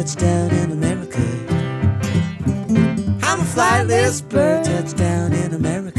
touchdown in America. I'm a flightless bird, touchdown in America.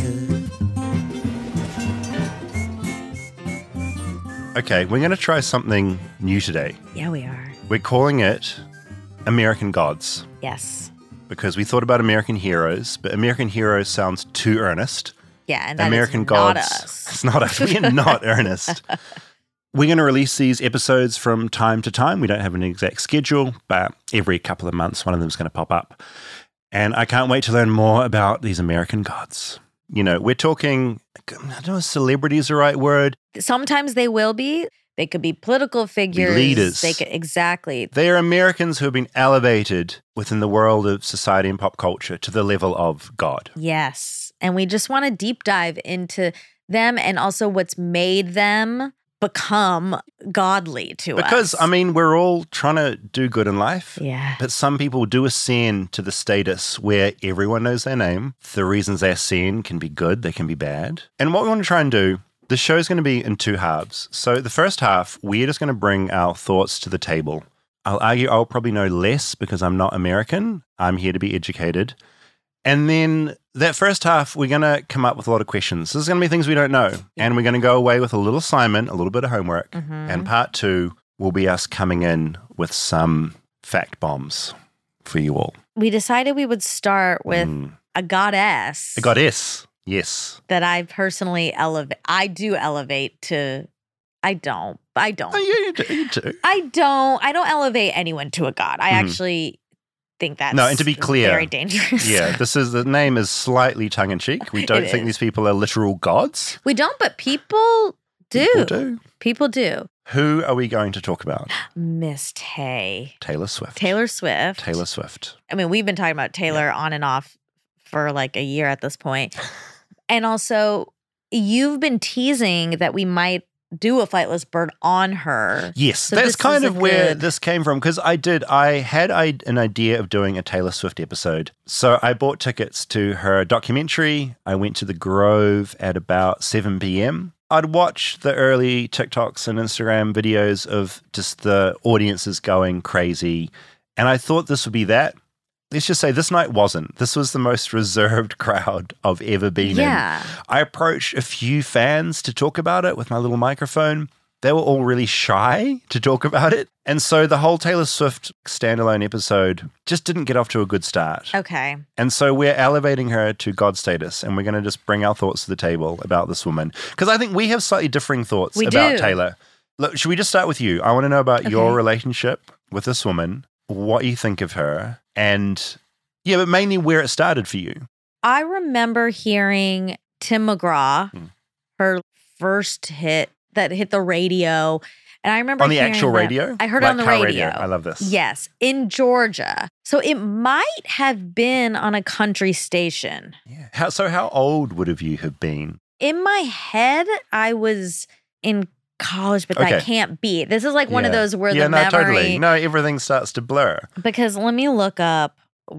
Okay, we're going to try something new today. Yeah, we are. We're calling it American Gods Yes. because we thought about American heroes, but American heroes sounds too earnest. Yeah, and that American is Gods. not us. It's not us. We are not earnest. We're going to release these episodes from time to time. We don't have an exact schedule, but every couple of months, one of them is going to pop up. And I can't wait to learn more about these American gods. You know, we're talking, I don't know if celebrity is the right word. Sometimes they will be. They could be political figures. Leaders. They could, exactly. They are Americans who have been elevated within the world of society and pop culture to the level of God. Yes. And we just want to deep dive into them and also what's made them become godly to us. Because, I mean, we're all trying to do good in life. Yeah. But some people do ascend to the status where everyone knows their name. The reasons they ascend can be good, they can be bad. And what we want to try and do, the show's going to be in two halves. So the first half, we're just going to bring our thoughts to the table. I'll argue I'll probably know less because I'm not American. I'm here to be educated. And then that first half, we're going to come up with a lot of questions. This is going to be things we don't know. And we're going to go away with a little assignment, a little bit of homework. Mm-hmm. And part two will be us coming in with some fact bombs for you all. We decided we would start with a goddess. A goddess. Yes. That I personally elevate. I do elevate to, I don't. Oh, you do. I don't elevate anyone to a god. I actually think that's No, and to be clear, very dangerous. Yeah, the name is slightly tongue-in-cheek. We don't think these people are literal gods. We don't, but people do. People do. People do. Who are we going to talk about? Miss Tay. Taylor Swift. Taylor Swift. Taylor Swift. I mean, we've been talking about Taylor on and off for like a year at this point. And also, you've been teasing that we might do a flightless bird on her. Yes, So that's this kind is of a where good- this came from because I had an idea of doing a Taylor Swift episode. So I bought tickets to her documentary. I went to the Grove at about 7 p.m. I'd watch the early TikToks and Instagram videos of just the audiences going crazy. And I thought this would be that. Let's just say this night wasn't. This was the most reserved crowd I've ever been in. I approached a few fans to talk about it with my little microphone. They were all really shy to talk about it. And so the whole Taylor Swift standalone episode just didn't get off to a good start. Okay. And so we're elevating her to God status and we're going to just bring our thoughts to the table about this woman. Because I think we have slightly differing thoughts about Taylor. Look, should we just start with you? I want to know about your relationship with this woman, what you think of her, and yeah, but mainly where it started for you. I remember hearing Tim McGraw, her first hit that hit the radio. And I remember on the hearing actual that. radio? I heard Like on the car radio. I love this. Yes, in Georgia. So it might have been on a country station. Yeah. How old would you have been? In my head, I was in college, but that can't be. This is like one of those where the memory. Totally. No, everything starts to blur. Because let me look up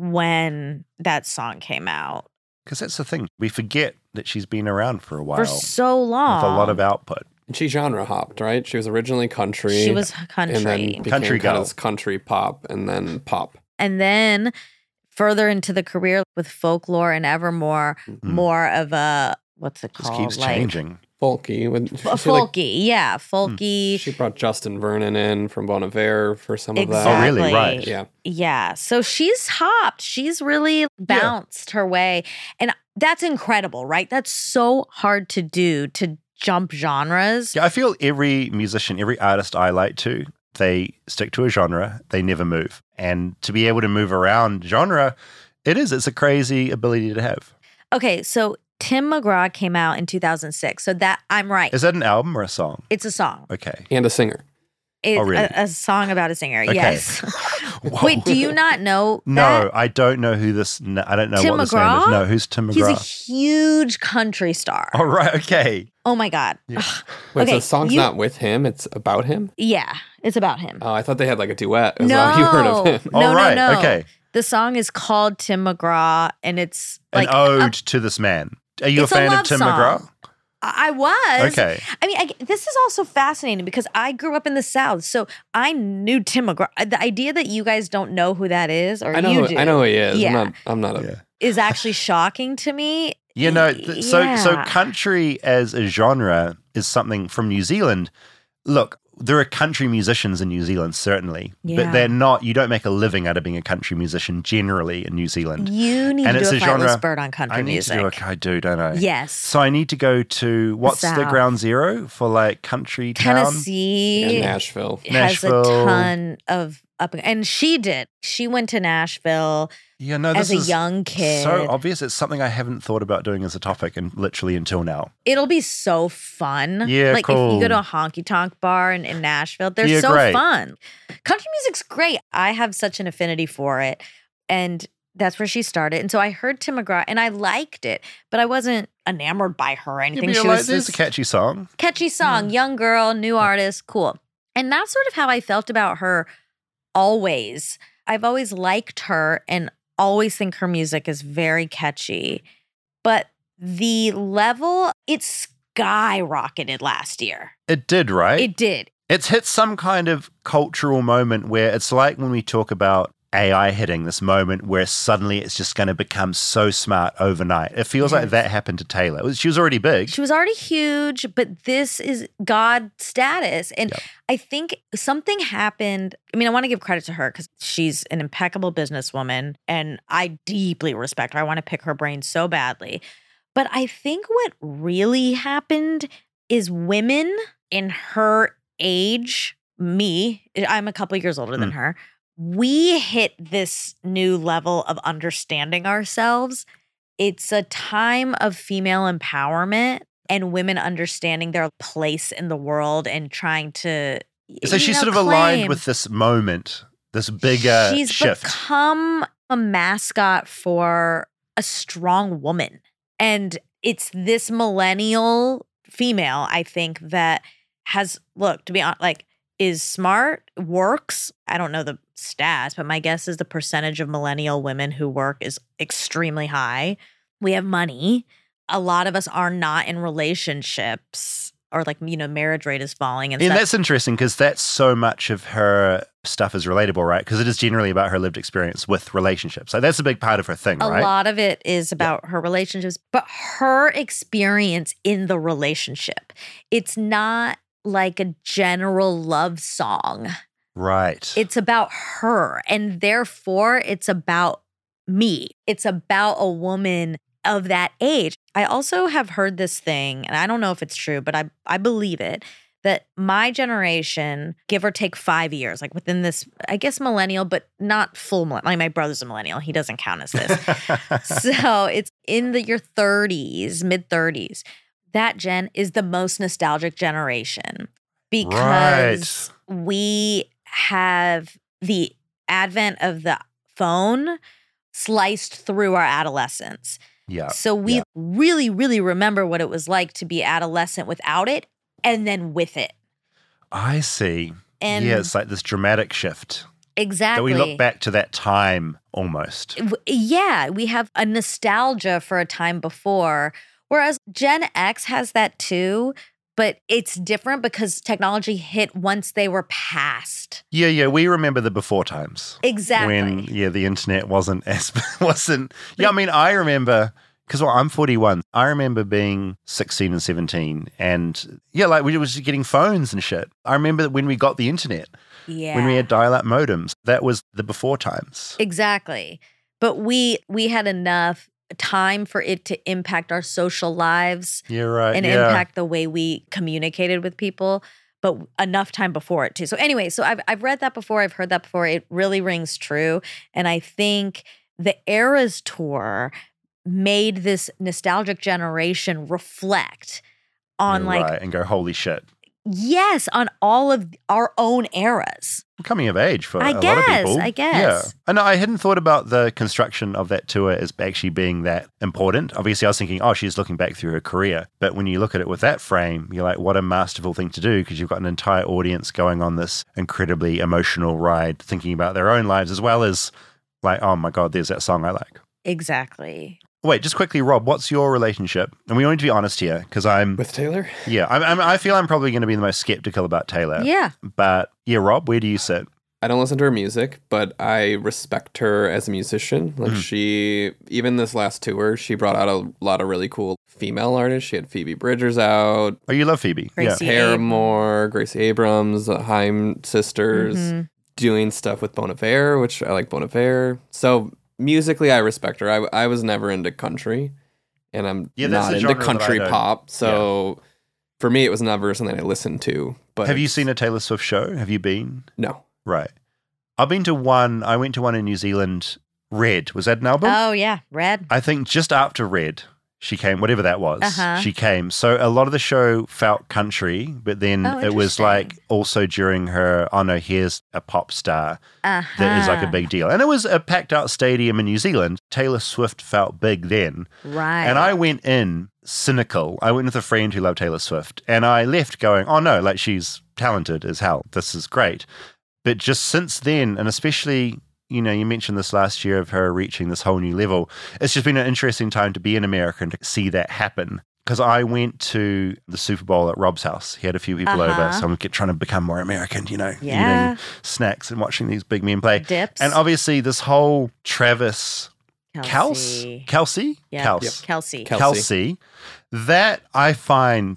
when that song came out. Because that's the thing. We forget that she's been around for a while. For so long. With a lot of output. And she genre hopped, right? She was originally country. She was country. And then became Country kind girl. of country pop and then pop. And then further into the career with Folklore and Evermore, more of a, what's it This called? keeps changing. Folky. Folky. She brought Justin Vernon in from Bon Iver for some of that. Exactly. Oh, really? Right. Yeah. Yeah. So she's hopped. She's really bounced her way. And that's incredible, right? That's so hard to do, to jump genres. Yeah, I feel every musician, every artist I like to, they stick to a genre, they never move. And to be able to move around genre, it's a crazy ability to have. Okay, so Tim McGraw came out in 2006. So that, I'm right. Is that an album or a song? It's a song. Okay. And a singer. It's really? a song about a singer. Okay. Yes. Whoa. Wait, do you not know No, that? I don't know who this, I don't know Tim what this name McGraw? is. No, who's Tim He's a McGraw? huge country star. Oh, right. Okay. Oh my God. Yeah. Wait, Okay, so the song's not with him, it's about him? Yeah, it's about him. Oh, I thought they had like a duet. Is No. all you heard of him. No, All right. no. Okay. The song is called Tim McGraw, and it's like An ode to this man. Are you a it's a fan of love Tim song. McGraw? I was. Okay. I mean, this is also fascinating because I grew up in the South, so I knew Tim McGraw. The idea that you guys don't know who that is, or you do, I know who he is. Yeah. I'm not a. Yeah. is actually shocking to me. You know, so Yeah. country as a genre is something from New Zealand. Look, there are country musicians in New Zealand, certainly, Yeah. but they're not. You don't make a living out of being a country musician generally in New Zealand. You need And to it's do a a flightless genre bird on country I need music. to do. I do, don't I? Yes. So I need to go to what's the South. ground zero for like country town? Tennessee Yeah, Nashville. has Nashville. a ton of up, and she did. She went to Nashville Yeah, no, as this a is young kid. so obvious. It's something I haven't thought about doing as a topic, and literally until now. It'll be so fun. Yeah, like if cool. you go to a honky tonk bar in Nashville, they're Yeah, so great. fun. Country music's great. I have such an affinity for it. And that's where she started. And so I heard Tim McGraw and I liked it, but I wasn't enamored by her or Yeah, anything. but She you're like, was there's this a catchy song. catchy song, young girl, new artist, cool. And that's sort of how I felt about her always. I've always liked her and always think her music is very catchy. But the level, it skyrocketed last year. It did, right? It did. It's hit some kind of cultural moment where it's like when we talk about AI hitting this moment where suddenly it's just going to become so smart overnight. It feels like Yes. that happened to Taylor. She was already big. She was already huge, but this is God status. And Yep. I think something happened. I mean, I want to give credit to her because she's an impeccable businesswoman and I deeply respect her. I want to pick her brain so badly. But I think what really happened is women in her age, me, I'm a couple years older than her, we hit this new level of understanding ourselves. It's a time of female empowerment and women understanding their place in the world and trying to So she's sort of aligned with this moment, this bigger She's shift. become a mascot for a strong woman. And it's this millennial female, I think, that has, look, to be honest, like, is smart, works. I don't know the stats, but my guess is the percentage of millennial women who work is extremely high. We have money. A lot of us are not in relationships or like, you know, marriage rate is falling and And stuff. that's interesting because that's so much of her stuff is relatable, right? Because it is generally about her lived experience with relationships. So that's a big part of her thing, A right? lot of it is about her relationships, but her experience in the relationship. It's not like a general love song. Right. It's about her. And therefore, it's about me. It's about a woman of that age. I also have heard this thing, and I don't know if it's true, but I believe it, that my generation, give or take 5 years, like within this, I guess millennial, but not full millennial. Like my brother's a millennial. He doesn't count as this. So it's in your 30s, mid 30s. That gen is the most nostalgic generation because we have the advent of the phone sliced through our adolescence. Yeah. So we really, really remember what it was like to be adolescent without it and then with it. I see. And yeah, it's like this dramatic shift. exactly. That we look back to that time almost. Yeah, we have a nostalgia for a time before, whereas Gen X has that too, but it's different because technology hit once they were past. Yeah, we remember the before times. Exactly. When, the internet wasn't I mean, I remember, because I'm 41, I remember being 16 and 17 and like we were just getting phones and shit. I remember when we got the internet, Yeah. when we had dial-up modems. That was the before times. Exactly. But we had enough time for it to impact our social lives Yeah, right. and yeah. impact the way we communicated with people, but enough time before it too. So anyway, so I've read that before, I've heard that before. It really rings true. And I think the Eras Tour made this nostalgic generation reflect on You're right, and go, holy shit. yes, on all of our own eras. Coming of age for I a lot of guess, people. I guess. Yeah. And I hadn't thought about the construction of that tour as actually being that important. Obviously, I was thinking, she's looking back through her career. But when you look at it with that frame, you're like, what a masterful thing to do because you've got an entire audience going on this incredibly emotional ride, thinking about their own lives as well as like, oh my God, there's that song I like. Exactly. Wait, just quickly, Rob, what's your relationship? And we need to be honest here, because With Taylor? I feel I'm probably going to be the most skeptical about Taylor. Yeah. But yeah, Rob, where do you sit? I don't listen to her music, but I respect her as a musician. Like she, even this last tour, she brought out a lot of really cool female artists. She had Phoebe Bridgers out, Oh, you love Phoebe. Gracie. Paramore, Gracie Abrams, the Haim sisters, doing stuff with Bon Iver, which I like Bon Iver. So musically, I respect her. I was never into country, and I'm That's not the into genre that country I don't- pop. So for me, it was never something I listened to. But Have you seen a Taylor Swift show? Have you been? No. Right. I've been to one. I went to one in New Zealand. Red. Was that an album? Oh, yeah. Red. I think just after Red, she came, whatever that was, Uh-huh. she came. So a lot of the show felt country, but then Oh, it was interesting. like also during her, oh no, here's a pop star that is like a Uh-huh. big deal. And it was a packed out stadium in New Zealand. Taylor Swift felt big then. Right. And I went in cynical. I went with a friend who loved Taylor Swift, and I left going, oh no, like she's talented as hell. This is great. But just since then, and especially, you know, you mentioned this last year of her reaching this whole new level, it's just been an interesting time to be in America and to see that happen. Because I went to the Super Bowl at Rob's house. He had a few people over, so I'm trying to become more American, you know, Yeah. eating snacks and watching these big men play. Dips. And obviously this whole Travis Kelsey. Kelsey? Yeah. Kels. Kelsey. Kelsey, that I find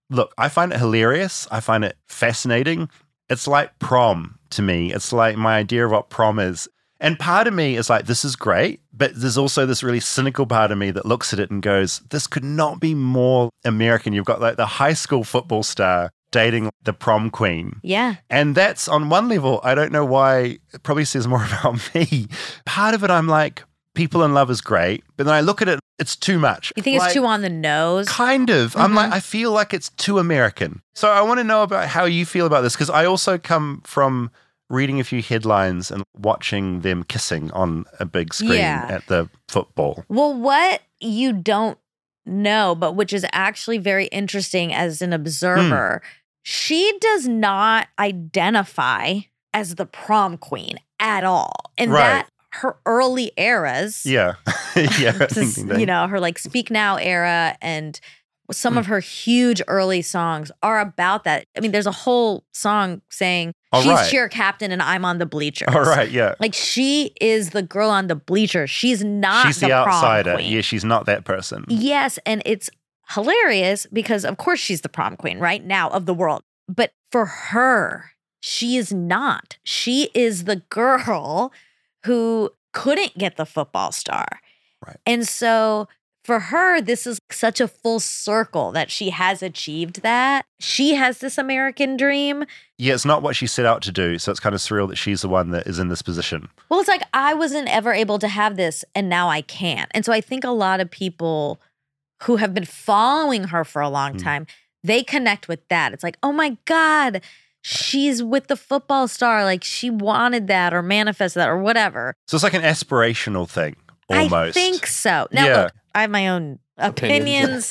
it hilarious. I find it fascinating. It's like prom to me. It's like my idea of what prom is. And part of me is like, this is great, but there's also this really cynical part of me that looks at it and goes, this could not be more American. You've got like the high school football star dating the prom queen. Yeah. And that's on one level, I don't know why, it probably says more about me. Part of it, I'm like, people in love is great, but then I look at it, it's too much. You think Like, it's too on the nose? Kind of. I'm like, I feel like it's too American. So I want to know about how you feel about this, because I also come from reading a few headlines and watching them kissing on a big screen Yeah. at the football. Well, what you don't know, but which is actually very interesting as an observer, she does not identify as the prom queen at all. And Right. that her early eras, Yeah. Yeah. just, you know, her like Speak Now era and some of her huge early songs are about that. I mean, there's a whole song saying All she's right. cheer captain and I'm on the bleachers. All right. Yeah. Like she is the girl on the bleachers. She's not She's the prom outsider. queen. Yeah. She's not that person. Yes, and it's hilarious because of course she's the prom queen right now of the world. But for her, she is not. She is the girl who couldn't get the football star. Right. And so for her, this is such a full circle that she has achieved that. She has this American dream. Yeah. It's not what she set out to do. So it's kind of surreal that she's the one that is in this position. Well, it's like I wasn't ever able to have this and now I can. And so I think a lot of people who have been following her for a long time, they connect with that. It's like, oh my God, she's with the football star. Like she wanted that or manifested that or whatever. So it's like an aspirational thing almost. I think so. Now, Yeah. look, I have my own opinions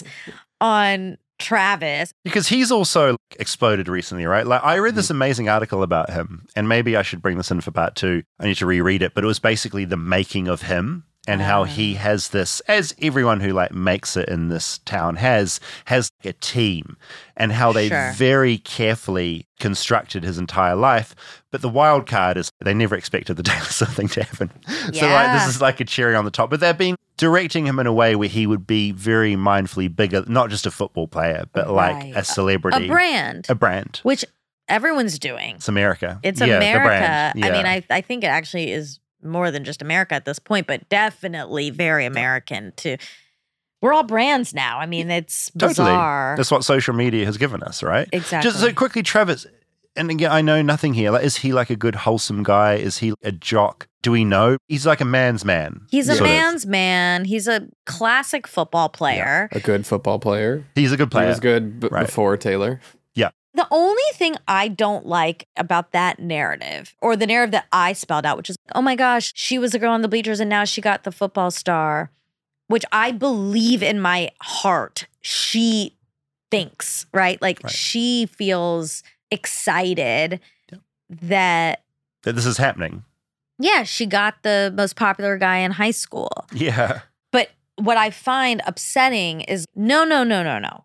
on Travis. Because he's also exploded recently, right? Like I read this amazing article about him, and maybe I should bring this in for part 2. I need to reread it, but it was basically the making of him and how he has this, as everyone who like makes it in this town has a team, and how they Sure. very carefully constructed his entire life. But the wild card is they never expected the Taylor Swift thing to happen. So like this Yeah. is like a cherry on the top. But they've been directing him in a way where he would be very mindfully bigger, not just a football player, but like Right. a celebrity. A brand, A brand. which everyone's doing. It's America. It's Yeah, the America. brand. I Yeah. mean, I think it actually is more than just America at this point, but definitely very American too. We're all brands now. I mean, it's bizarre. That's what social media has given us, right? Exactly. Just so quickly, Travis, and again, I know nothing here. Like, is he like a good, wholesome guy? Is he a jock? Do we know? He's like a man's man. He's a sort of. man's man. He's a classic football player. A good football player. He's a good player. He was good Right. before Taylor. The only thing I don't like about that narrative, or the narrative that I spelled out, which is, oh my gosh, she was a girl on the bleachers and now she got the football star, which I believe in my heart she thinks, right? Like Right. she feels excited that, That this is happening. yeah, she got the most popular guy in high school. Yeah. But what I find upsetting is no.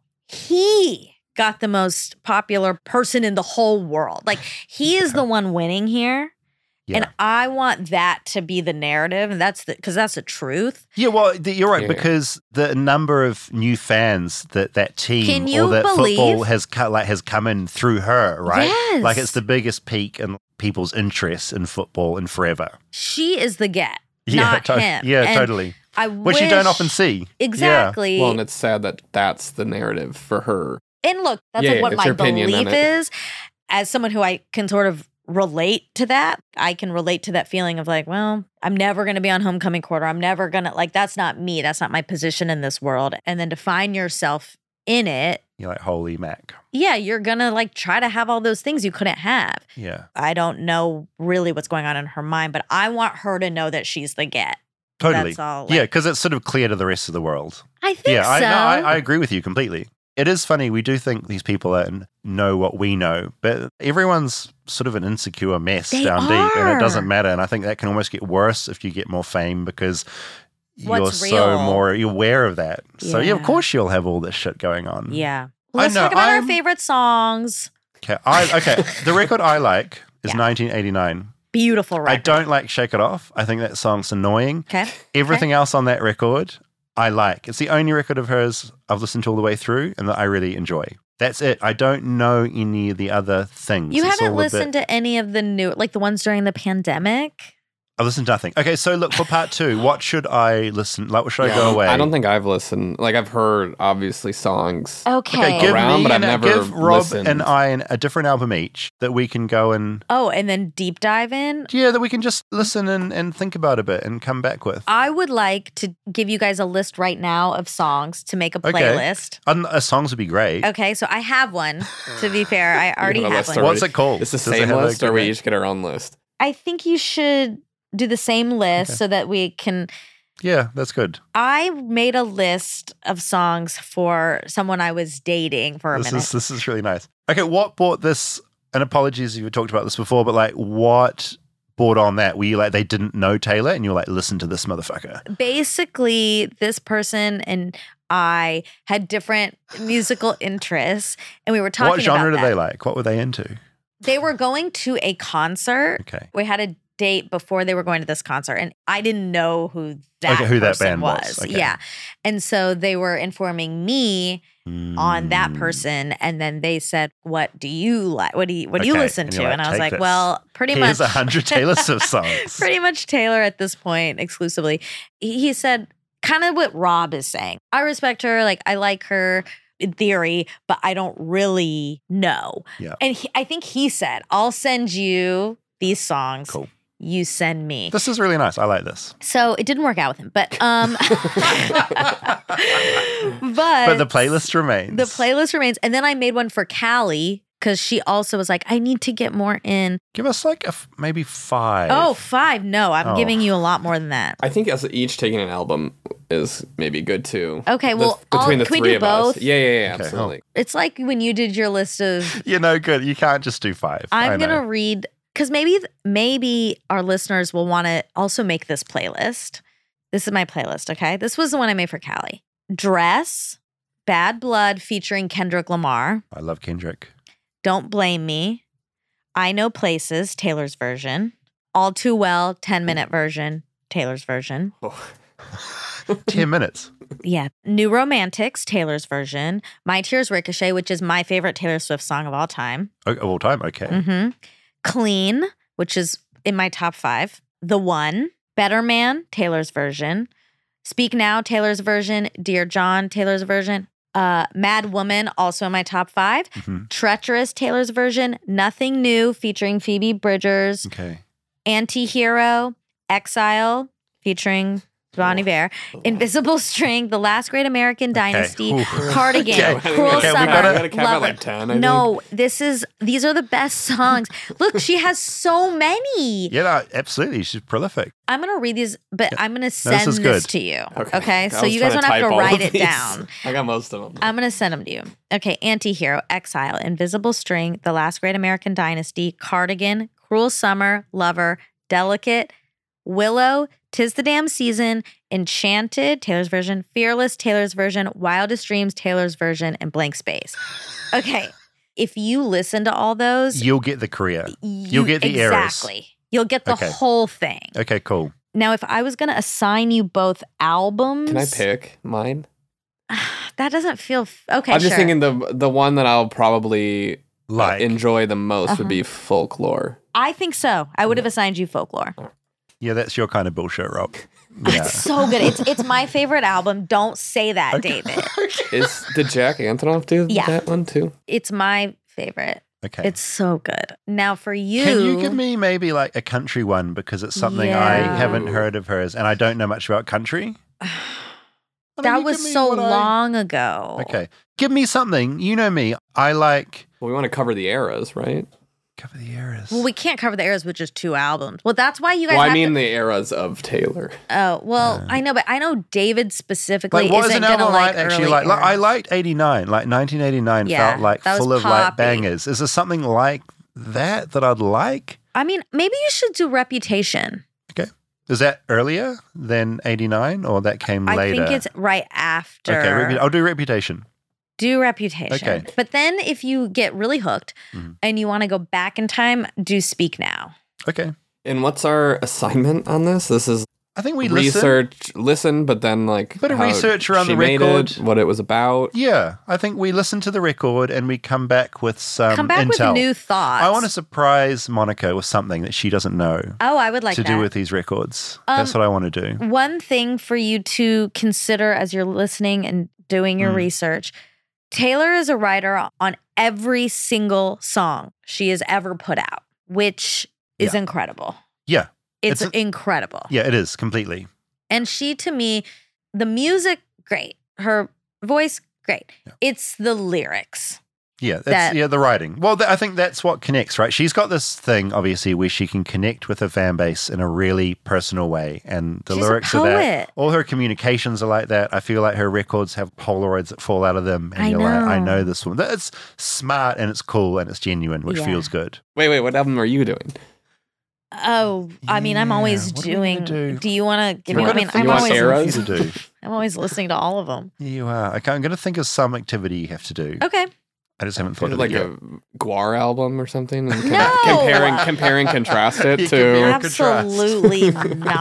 He got the most popular person in the whole world. Like, he is the one winning here. Yeah. And I want that to be the narrative. And because that's the truth. Yeah, well, you're right, Yeah. because the number of new fans that team Can you or that believe- football has come in through her, right? Yes. Like, it's the biggest peak in people's interest in football in forever. She is the get, Yeah, not him. Yeah, And totally. I Which you don't wish- often see. Exactly. Well, and it's sad that that's the narrative for her. And look, that's Yeah, what it's my your opinion belief on it. is. As someone who I can sort of relate to that, I can relate to that feeling of like, well, I'm never going to be on homecoming quarter. I'm never going to, like, that's not me. That's not my position in this world. And then to find yourself in it, You're like, holy Mac. yeah, you're going to like try to have all those things you couldn't have. Yeah, I don't know really what's going on in her mind, but I want her to know that she's the get. totally. That's all. Yeah, Like, because it's sort of clear to the rest of the world. I think Yeah, so. I agree with you completely. It is funny. We do think these people know what we know, but everyone's sort of an insecure mess They down deep, and it are. doesn't matter. And I think that can almost get worse if you get more fame because What's you're so real? you're aware of that. So yeah, of Yeah. course you'll have all this shit going on. Yeah. I Let's know, talk about our I'm- favorite songs. Okay. The record I like is Yeah. 1989. Beautiful record. I don't like Shake It Off. I think that song's annoying. Okay. Everything else on that record, I like. It's the only record of hers I've listened to all the way through and that I really enjoy. That's it. I don't know any of the other things. You It's haven't all a listened bit- to any of the new, like the ones during the pandemic? I've listened to nothing. Okay, so look, for part 2, what should I listen? Like, what should I Yeah, go away? I don't think I've listened. Like, I've heard obviously songs. Okay. Okay, give around, me but I've and never give Rob listened. and I a different album each that we can go and Oh, and then deep dive in? yeah, that we can just listen and think about a bit and come back with. I would like to give you guys a list right now of songs to make a Okay. playlist. Songs would be great. Okay, so I have one. To be fair, I already have a have list one. already. What's it called? It's the Does it same have a list, or good we name? each get our own list? I think you should do the same list Okay. so that we can. Yeah, that's good. I made a list of songs for someone I was dating for a minute. This is really nice. Okay, what brought this? And apologies if you talked about this before, but like, what brought on that? Were you like they didn't know Taylor, and you were like, listen to this motherfucker? Basically, this person and I had different musical interests, and we were talking What genre about did that. they like? What were they into? They were going to a concert. Okay, We had a date before they were going to this concert, and I didn't know who that Okay, who that person band was. Okay. Yeah, and so they were informing me on that person, and then they said, "What do you like? What do you Okay, listen and to?" you're like, And I was "Take like, this. "Well, pretty Here's much 100 Taylor Swift songs." pretty much Taylor at this point exclusively." He said, kind of what Rob is saying. I respect her, like I like her in theory, but I don't really know. Yeah. And I think he said, "I'll send you these songs. Cool. You send me." This is really nice. I like this. So it didn't work out with him, but But the playlist remains. the playlist remains. And then I made one for Callie because she also was like, I need to get more in. Give us like maybe 5. Oh, 5. No, I'm Oh. giving you a lot more than that. I think as each taking an album is maybe good too. Okay, well, between the can we three do of us. both? Yeah, Okay, absolutely. It's like when you did your list of, You know, good. You can't just do 5. I I'm know. going to read, because maybe our listeners will want to also make this playlist. This is my playlist, okay? This was the one I made for Callie. Dress, Bad Blood featuring Kendrick Lamar. I love Kendrick. Don't Blame Me, I Know Places, Taylor's version. All Too Well, 10-minute version, Taylor's version. 10 minutes. Yeah. New Romantics, Taylor's version. My Tears Ricochet, which is my favorite Taylor Swift song of all time. Of all time. Okay. Mm-hmm. Clean, which is in my top 5. The One, Better Man, Taylor's version. Speak Now, Taylor's version. Dear John, Taylor's version. Mad Woman, also in my top 5. Mhm. Treacherous, Taylor's version. Nothing New, featuring Phoebe Bridgers. Okay. Anti-Hero, Exile, featuring Bon Iver. Invisible String, The Last Great American Dynasty. Ooh. Cardigan, Okay. Cruel Okay, we Summer, gotta cap at Lover. like 10, I No, these are the best songs. Look, she has so many. Yeah, no, absolutely. She's prolific. I'm gonna read these, but I'm gonna is send this good. to you. Okay. Okay, I so was you guys trying don't have to type all write of it these. down. I got most of them. I'm gonna send them to you. Okay, Anti-Hero, Exile, Invisible String, The Last Great American Dynasty, Cardigan, Cruel Summer, Lover, Delicate, Willow, 'Tis the Damn Season, Enchanted, Taylor's version, Fearless, Taylor's version, Wildest Dreams, Taylor's version, and Blank Space. Okay. If you listen to all those, You'll get the career. You'll get the eras. Exactly. You'll get the Okay. whole thing. Okay, cool. Now, if I was going to assign you both albums, Can I pick mine? that doesn't feel okay. I'm just sure. thinking the one that I'll probably Like, enjoy the most Uh-huh. would be Folklore. I think so. I would have assigned you Folklore. yeah, that's your kind of bullshit, Rob. It's Yeah. so good. It's my favorite album. Don't say that, David. Did Jack Antonoff do Yeah. that one too? It's my favorite. Okay. It's so good. Now for you, Can you give me maybe like a country one because it's something I Yeah. haven't heard of hers and I don't know much about country? I mean, that you was give me so what long ago. Okay. Give me something. You know me. I like Well, we want to cover the eras, right? cover the eras. Well, we can't cover the eras with just 2 albums. Well, that's why you guys. Well, I have mean to, the eras of Taylor. oh well, I know, but I know David specifically like what was isn't an gonna album like I actually early like? Like I eras. liked 89. Like 1989 Yeah, felt like that was full of like poppy. bangers. Is there something like that I'd like? I mean, maybe you should do Reputation. Is that earlier than 89 or that came later? I think it's right after. Okay, I'll do Reputation. Do Reputation. Okay. But then if you get really hooked Mhm. and you want to go back in time, do Speak Now. Okay. And what's our assignment on this? This is I think we listen, but then like Bit of how research around she the made record. it, what it was about. Yeah, I think we listen to the record and we come back with some Come back intel. with new thoughts. I want to surprise Monica with something that she doesn't know Oh, I would like to that. do with these records. That's what I want to do. One thing for you to consider as you're listening and doing your research, Taylor is a writer on every single song she has ever put out, which is incredible. Yeah. It's It's incredible. Yeah, it is completely. And she, to me, the music, great. Her voice, great. It's the lyrics. Yeah, That- the writing. Well, I think that's what connects, right? She's got this thing, obviously, where she can connect with her fan base in a really personal way, and the She's a lyrics are that. poet. All her communications are like that. I feel like her records have Polaroids that fall out of them, and I you're like, I know. know this one. It's smart and it's cool and it's genuine, which Yeah. feels good. Wait, what album are you doing? Oh, I mean, I'm always Yeah, what are we gonna doing. do? You want to give We're me? I gonna mean, think I'm of want always, eras? something for you to do. I'm always listening to all of them. You are. Okay, I'm going to think of some activity you have to do. Okay. I just haven't thought of Like it yet. a Guar album or something? And No! compare and contrast it You to. compare- contrast. Absolutely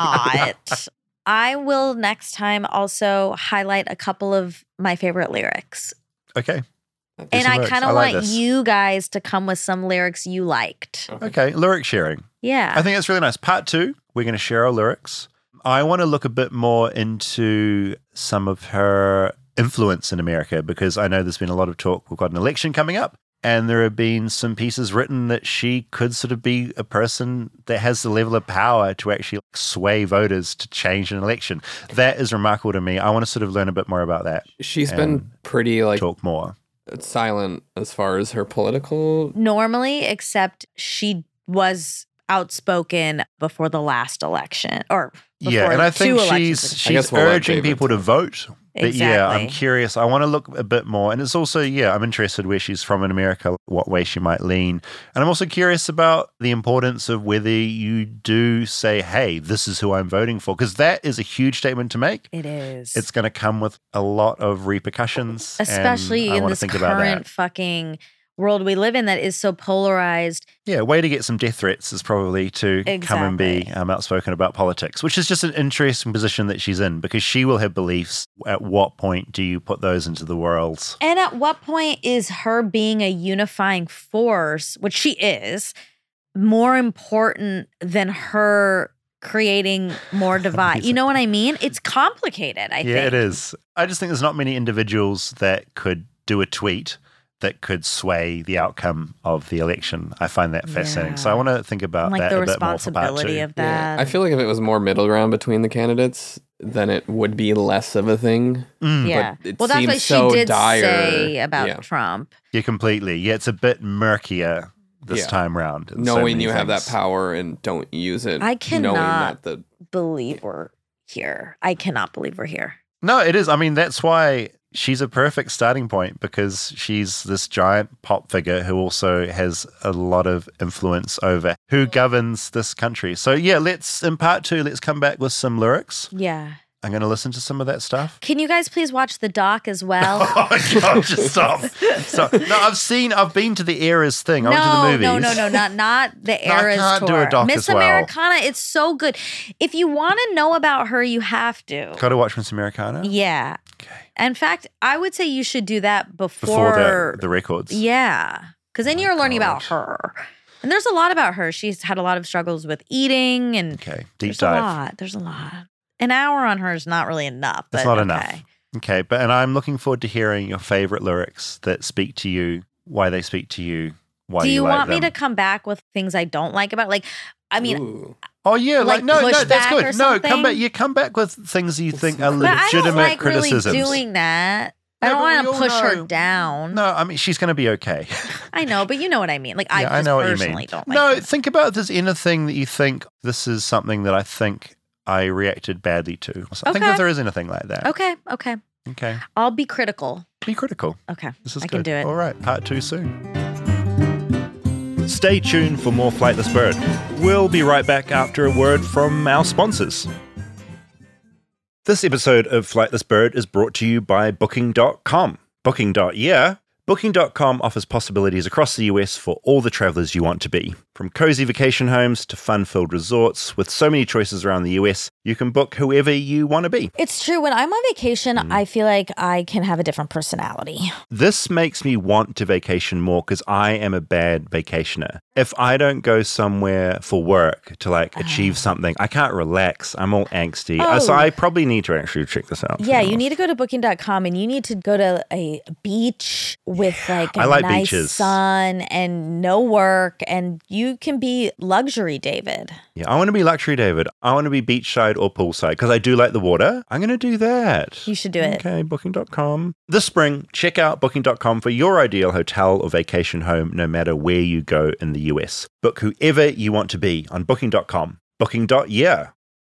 not. I will next time also highlight a couple of my favorite lyrics. Okay. Do And some I lyrics. kind of like want this. you guys to come with some lyrics you liked. Okay, lyric sharing. Yeah. I think that's really nice. Part 2, we're going to share our lyrics. I want to look a bit more into some of her influence in America because I know there's been a lot of talk. We've got an election coming up, and there have been some pieces written that she could sort of be a person that has the level of power to actually sway voters to change an election. That is remarkable to me. I want to sort of learn a bit more about that. She's and been pretty like talk more. silent as far as her political. Normally, except she was outspoken before the last election or before Yeah, and I think 2 elections she's ago. guess we'll let urging David people to talk. vote. But yeah, I'm Exactly. curious. I want to look a bit more. And it's also, I'm interested where she's from in America, what way she might lean. And I'm also curious about the importance of whether you do say, hey, this is who I'm voting for. Because that is a huge statement to make. It is. It's going to come with a lot of repercussions. and Especially I in wanna this think about current that. fucking world we live in that is so polarized. Yeah, way to get some death threats is probably to come and be Exactly. outspoken about politics, which is just an interesting position that she's in because she will have beliefs. At what point do you put those into the world? And at what point is her being a unifying force, which she is, more important than her creating more divide? You know what I mean? It's complicated, I think. Yeah, it is. I just think there's not many individuals that could do a tweet that could sway the outcome of the election. I find that fascinating. So I want to think about And like that the a bit more for part responsibility 2. of that. I feel like if it was more middle ground between the candidates, then it would be less of a thing. Yeah. But it Well, that's seems what so she did dire. say about Yeah. Trump. Yeah, completely. Yeah, it's a bit murkier this Yeah. time round. in so Knowing many you have that things. power and don't use it. I knowing cannot that the believe we're here. I cannot believe we're here. No, it is. I mean, that's why she's a perfect starting point because she's this giant pop figure who also has a lot of influence over who governs this country. So yeah, in part 2, let's come back with some lyrics. Yeah. I'm going to listen to some of that stuff. Can you guys please watch the doc as well? Oh my God, just stop. No, I've been to the Eras thing. I went to the movies. No, not the Eras I can't tour. do a doc Miss as well. Americana, it's so good. If you want to know about her, you have to. Got to watch Miss Americana? Yeah. Okay. In fact, I would say you should do that Before the records. Yeah. Because then you're learning about her. And there's a lot about her. She's had a lot of struggles with eating and Okay, deep there's dive. There's a lot. An hour on her is not really enough. It's not enough. Okay, and I'm looking forward to hearing your favorite lyrics that speak to you, why they speak to you, why Do you like want me them. to come back with things I don't like about? Like, I mean, Ooh. Oh yeah, like no, that's pushback good. or No, come something? back. You come back with things you think are but I legitimate don't like criticisms. really doing that. I No, don't but want we to all push her know- down. No, I mean she's going to be okay. I know, but you know what I mean. Like, I Yeah, just know what you personally mean. don't like No, it. think about if there's anything that you think this is something that I think I reacted badly to. So think Okay. if there is anything like that. Okay. Okay. I'll be critical. Be critical. Okay. This is I good. can do it. All right, part 2 soon. Stay tuned for more Flightless Bird. We'll be right back after a word from our sponsors. This episode of Flightless Bird is brought to you by Booking.com. Booking.com offers possibilities across the US for all the travelers you want to be. From cozy vacation homes to fun-filled resorts, with so many choices around the US, you can book whoever you want to be. It's true. When I'm on vacation, I feel like I can have a different personality. This makes me want to vacation more because I am a bad vacationer. If I don't go somewhere for work to achieve something, I can't relax. I'm all angsty. Oh. So I probably need to actually check this out. Yeah, you need to go to booking.com and you need to go to a beach with a I like nice beaches. sun and no work, and you can be luxury, David. Yeah, I want to be luxury, David. I want to be beachside or poolside because I do like the water. I'm going to do that. You should do it. Okay, booking.com. This spring, check out booking.com for your ideal hotel or vacation home, no matter where you go in the US. Book whoever you want to be on booking.com. Booking.yeah.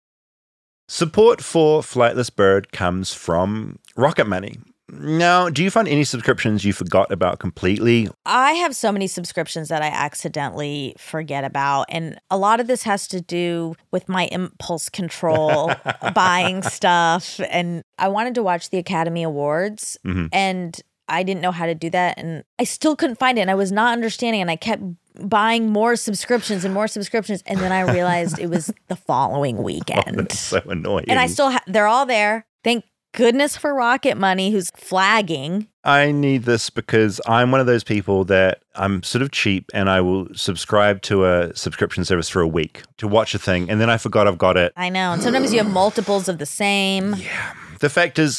Support for Flightless Bird comes from Rocket Money. Now, do you find any subscriptions you forgot about completely? I have so many subscriptions that I accidentally forget about. And a lot of this has to do with my impulse control, buying stuff. And I wanted to watch the Academy Awards and I didn't know how to do that. And I still couldn't find it. And I was not understanding. And I kept buying more subscriptions and more subscriptions. And then I realized it was the following weekend. That's so annoying. And I still they're all there. Thank goodness for Rocket Money, who's flagging. I need this because I'm one of those people that I'm sort of cheap and I will subscribe to a subscription service for a week to watch a thing and then I forgot I've got it. I know. And sometimes you have multiples of the same. Yeah. The fact is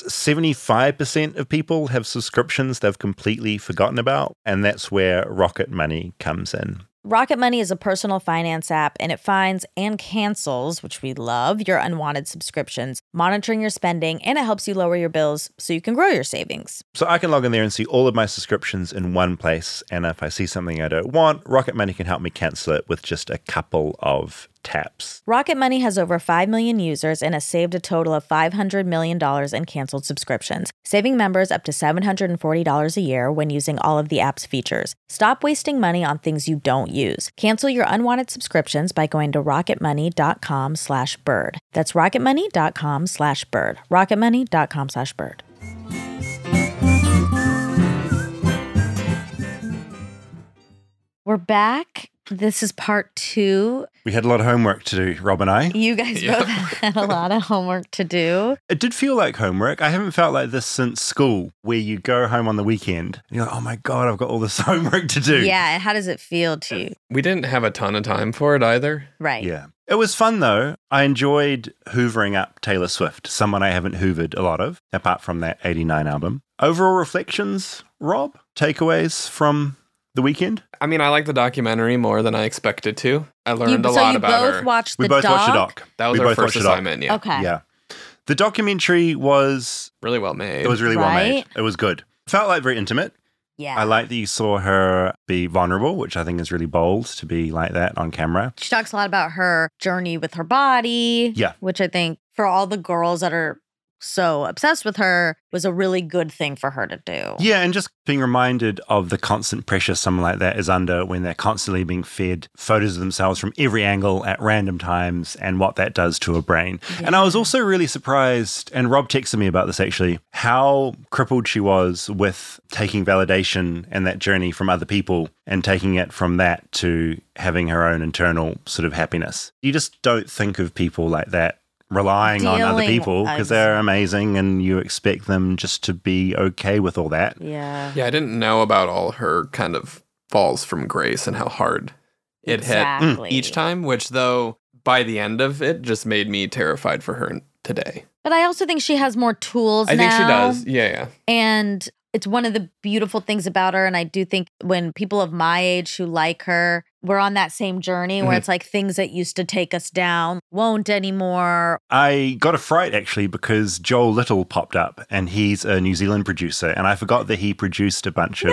75% of people have subscriptions they've completely forgotten about, and that's where Rocket Money comes in. Rocket Money is a personal finance app, and it finds and cancels, which we love, your unwanted subscriptions, monitoring your spending, and it helps you lower your bills so you can grow your savings. So I can log in there and see all of my subscriptions in one place, and if I see something I don't want, Rocket Money can help me cancel it with just a couple of taps. Rocket Money has over 5 million users and has saved a total of $500 million in canceled subscriptions, saving members up to $740 a year when using all of the app's features. Stop wasting money on things you don't use. Cancel your unwanted subscriptions by going to rocketmoney.com/bird. That's rocketmoney.com/bird. rocketmoney.com/bird. We're back. This is part 2. We had a lot of homework to do, Rob and I. You guys both had a lot of homework to do. It did feel like homework. I haven't felt like this since school, where you go home on the weekend and you're like, oh my God, I've got all this homework to do. Yeah, and how does it feel to you? We didn't have a ton of time for it either. Right. Yeah. It was fun though. I enjoyed hoovering up Taylor Swift, someone I haven't hoovered a lot of, apart from that 89 album. Overall reflections, Rob? Takeaways from the weekend? I mean, I like the documentary more than I expected to. I learned a lot about So you her. both watched the We both watched the doc. That was We our both first watched the doc. assignment, yeah. Okay. Yeah. The documentary was, Really well made. it was really well made. Right? It was good. Felt like very intimate. Yeah. I like that you saw her be vulnerable, which I think is really bold to be like that on camera. She talks a lot about her journey with her body. Yeah. Which I think for all the girls that are so obsessed with her was a really good thing for her to do. Yeah, and just being reminded of the constant pressure someone like that is under when they're constantly being fed photos of themselves from every angle at random times and what that does to a brain. Yeah. And I was also really surprised, and Rob texted me about this actually, how crippled she was with taking validation and that journey from other people and taking it from that to having her own internal sort of happiness. You just don't think of people like that relying on other people because they're amazing and you expect them just to be okay with all that. Yeah. Yeah, I didn't know about all her kind of falls from grace and how hard it hit each time, which though by the end of it just made me terrified for her today. But I also think she has more tools now. I think she does. Yeah. And it's one of the beautiful things about her. And I do think when people of my age who like her, we're on that same journey where it's like things that used to take us down won't anymore. I got a fright actually because Joel Little popped up and he's a New Zealand producer and I forgot that he produced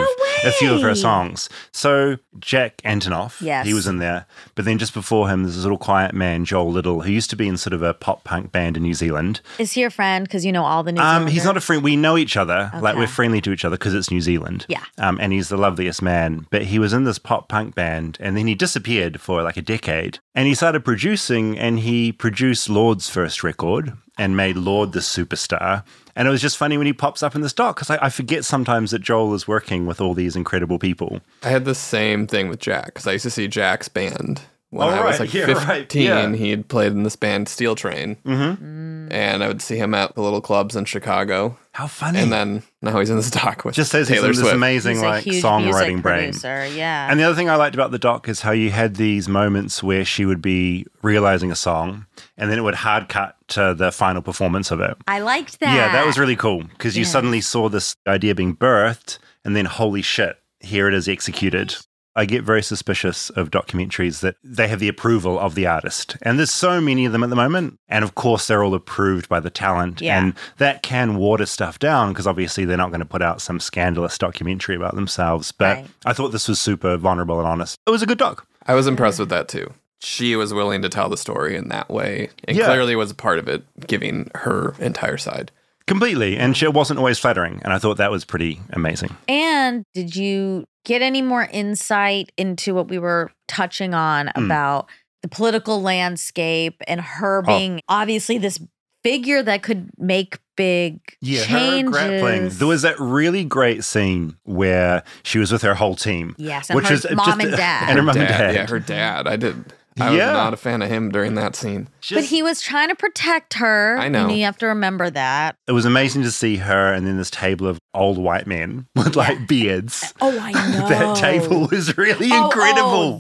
a few of her songs. So Jack Antonoff, yes, he was in there. But then just before him, there's this little quiet man, Joel Little, who used to be in sort of a pop punk band in New Zealand. Is he a friend? Because you know all the New Zealanders. He's not a friend. We know each other. Okay. Like we're friendly to each other because it's New Zealand. Yeah. And he's the loveliest man. But he was in this pop punk band and then he disappeared for like a decade. And he started producing and he produced Lord's first record and made Lord the superstar. And it was just funny when he pops up in this doc because I forget sometimes that Joel is working with all these incredible people. I had the same thing with Jack because I used to see Jack's band. When I was like 15, he had played in this band Steel Train. And I would see him at the little clubs in Chicago. How funny. And then now he's in this doc with just says Taylor he's in Swift. this amazing He's like a huge songwriting music brain. Producer, yeah. And the other thing I liked about the doc is how you had these moments where she would be realizing a song and then it would hard cut to the final performance of it. I liked that. Yeah, that was really cool because you suddenly saw this idea being birthed and then holy shit, here it is executed. I get very suspicious of documentaries that they have the approval of the artist. And there's so many of them at the moment. And of course, they're all approved by the talent. Yeah. And that can water stuff down because obviously they're not going to put out some scandalous documentary about themselves. But I thought this was super vulnerable and honest. It was a good doc. I was impressed with that too. She was willing to tell the story in that way and clearly was a part of it, giving her entire side. Completely. And she wasn't always flattering. And I thought that was pretty amazing. And did you get any more insight into what we were touching on about the political landscape and her being obviously this figure that could make big changes? Her grappling. There was that really great scene where she was with her whole team. Yes, and her mom and dad. And her mom and dad. Yeah, her dad. I was not a fan of him during that scene. But he was trying to protect her. I know. And you have to remember that. It was amazing to see her and then this table of old white men with like beards. Oh, I know. That table was really incredible.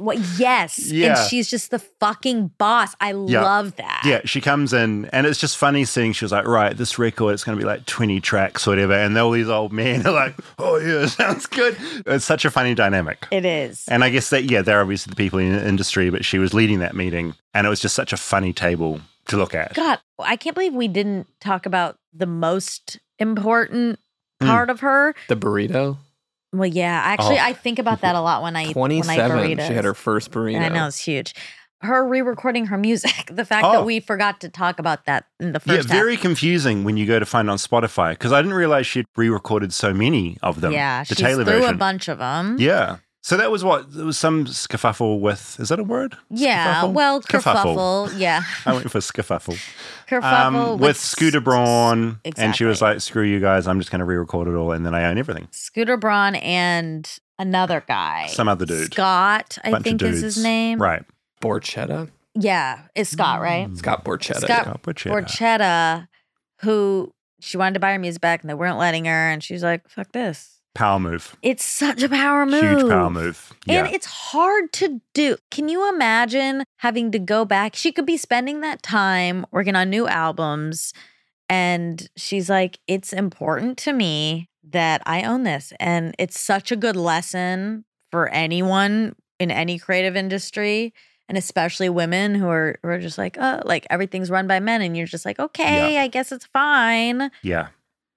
Yes. Yeah. And she's just the fucking boss. I love that. Yeah, she comes in and it's just funny seeing she was like, right, this record, it's going to be like 20 tracks or whatever. And all these old men are like, oh yeah, sounds good. It's such a funny dynamic. It is. And I guess that, they're obviously the people in the industry, but she was leading that meeting and it was just such a funny table to look at. God, I can't believe we didn't talk about the most important part of her. The burrito? Well, yeah. Actually, I think about that a lot when I eat 27, burritos. she had her first burrito. And I know, it's huge. Her re-recording her music. The fact that we forgot to talk about that in the first half. Very confusing when you go to find on Spotify because I didn't realize she'd re-recorded so many of them. Yeah, the she Taylor threw version. a bunch of them. Yeah. So that was what? There was some scuffle with, is that a word? Yeah, Scuffle? well, kerfuffle, yeah. I went for scuffle. Kerfuffle with Scooter Braun. Exactly. And she was like, screw you guys, I'm just going to re-record it all and then I own everything. Scooter Braun and another guy. Some other dude. Scott, I Bunch think of is his dudes. name. Right. Borchetta? Yeah, it's Scott, right? Scott Borchetta. Scott Borchetta, who she wanted to buy her music back and they weren't letting her. And she was like, fuck this. Power move. It's such a power move. Huge power move. Yeah. And it's hard to do. Can you imagine having to go back? She could be spending that time working on new albums. And she's like, it's important to me that I own this. And it's such a good lesson for anyone in any creative industry. And especially women who are just like, oh, like everything's run by men. And you're just like, okay, I guess it's fine. Yeah.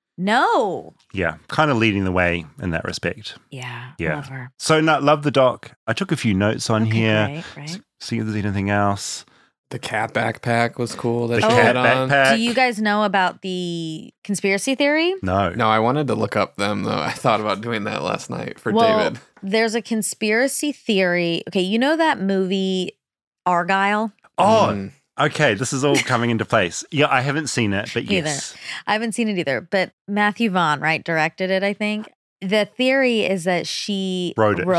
No. Yeah. Kind of leading the way in that respect. Yeah. Yeah. Love her. So, love the doc. I took a few notes on here. Great. See if there's anything else. The cat backpack was cool that The she cat had on. backpack. Do you guys know about the conspiracy theory? No. No, I wanted to look up them though. I thought about doing that last night for Well, David. there's a conspiracy theory. Okay, you know that movie Argyle? Oh, Mm. okay. This is all coming into place. Yeah, I haven't seen it, but yes. I haven't seen it either, but Matthew Vaughn, right, directed it, I think. The theory is that she Wrote it.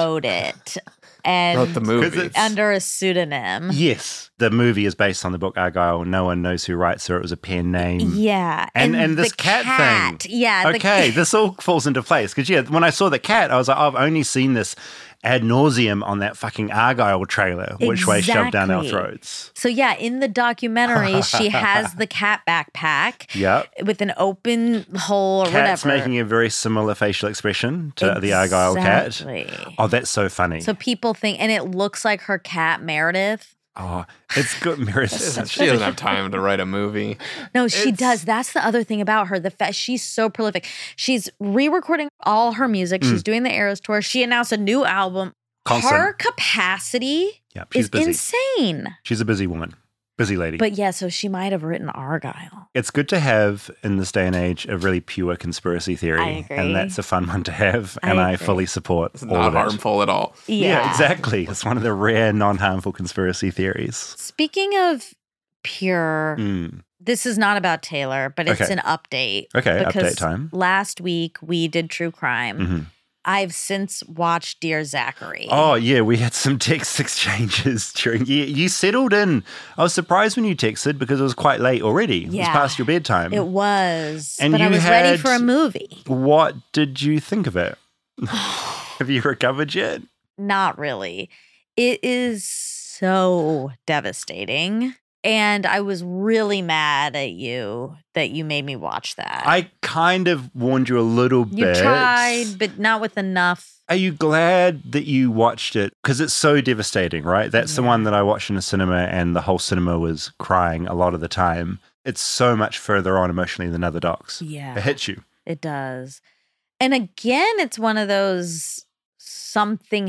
and Wrote the 'Cause movie. it's- under a pseudonym. Yes. The movie is based on the book Argyle. No one knows who writes her. It was a pen name. Yeah. And the this cat thing. Yeah. Okay, this all falls into place. Because, yeah, when I saw the cat, I was like, I've only seen this ad nauseum on that fucking Argyle trailer, which way shoved down our Exactly. throats. So, yeah, in the documentary, she has the cat backpack Yep. with an open hole or Cat's whatever. making a very similar facial expression to the Argyle cat. Exactly. Oh, that's so funny. So people think, and it looks like her cat, Meredith. Oh, it's good. Meredith is such She doesn't have time to write a movie. No, she It's- does. That's the other thing about her. The fact she's so prolific. She's re-recording all her music. She's doing the Eras tour. She announced a new album. constant. Her capacity Yeah, she's is busy. insane. She's a busy woman. Busy lady. But yeah, so she might have written Argyle. It's good to have in this day and age a really pure conspiracy theory. I agree. And that's a fun one to have. I And I agree. fully support It's all not of it. harmful at all. Yeah, exactly. It's one of the rare non-harmful conspiracy theories. Speaking of pure, Mm. this is not about Taylor, but it's Okay. an update. Okay, because update time. Last week we did true crime. Mhm. I've since watched Dear Zachary. Oh, yeah, we had some text exchanges during. You settled in. I was surprised when you texted because it was quite late already. It was Yeah. past your bedtime. It was. And but I you was ready had- for a movie. What did you think of it? Have you recovered yet? Not really. It is so devastating. And I was really mad at you that you made me watch that. I kind of warned you a little you bit. tried, but not with enough. Are you glad that you watched it? Because it's so devastating, right? That's the one that I watched in the cinema, and the whole cinema was crying a lot of the time. It's so much further on emotionally than other docs. Yeah. It hits you. It does. And again, it's one of those something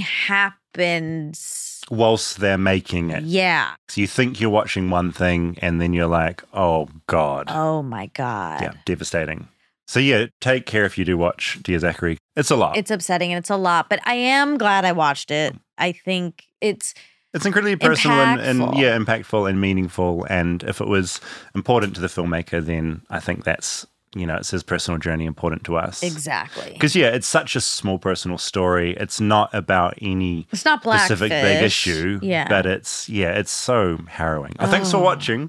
happens. Whilst they're making it. Yeah. So you think you're watching one thing, and then you're like, oh, God. Oh my God. Yeah, devastating. So yeah, take care if you do watch Dear Zachary. It's a lot. It's upsetting and it's a lot, but I am glad I watched it. I think it's It's incredibly personal and Impactful. yeah, impactful and meaningful. And if it was important to the filmmaker, then I think that's, it's his personal journey important to us. exactly. Because yeah, it's such a small personal story. It's not about any It's not Blackfish. specific big issue. Yeah. But it's so harrowing. Thanks for watching.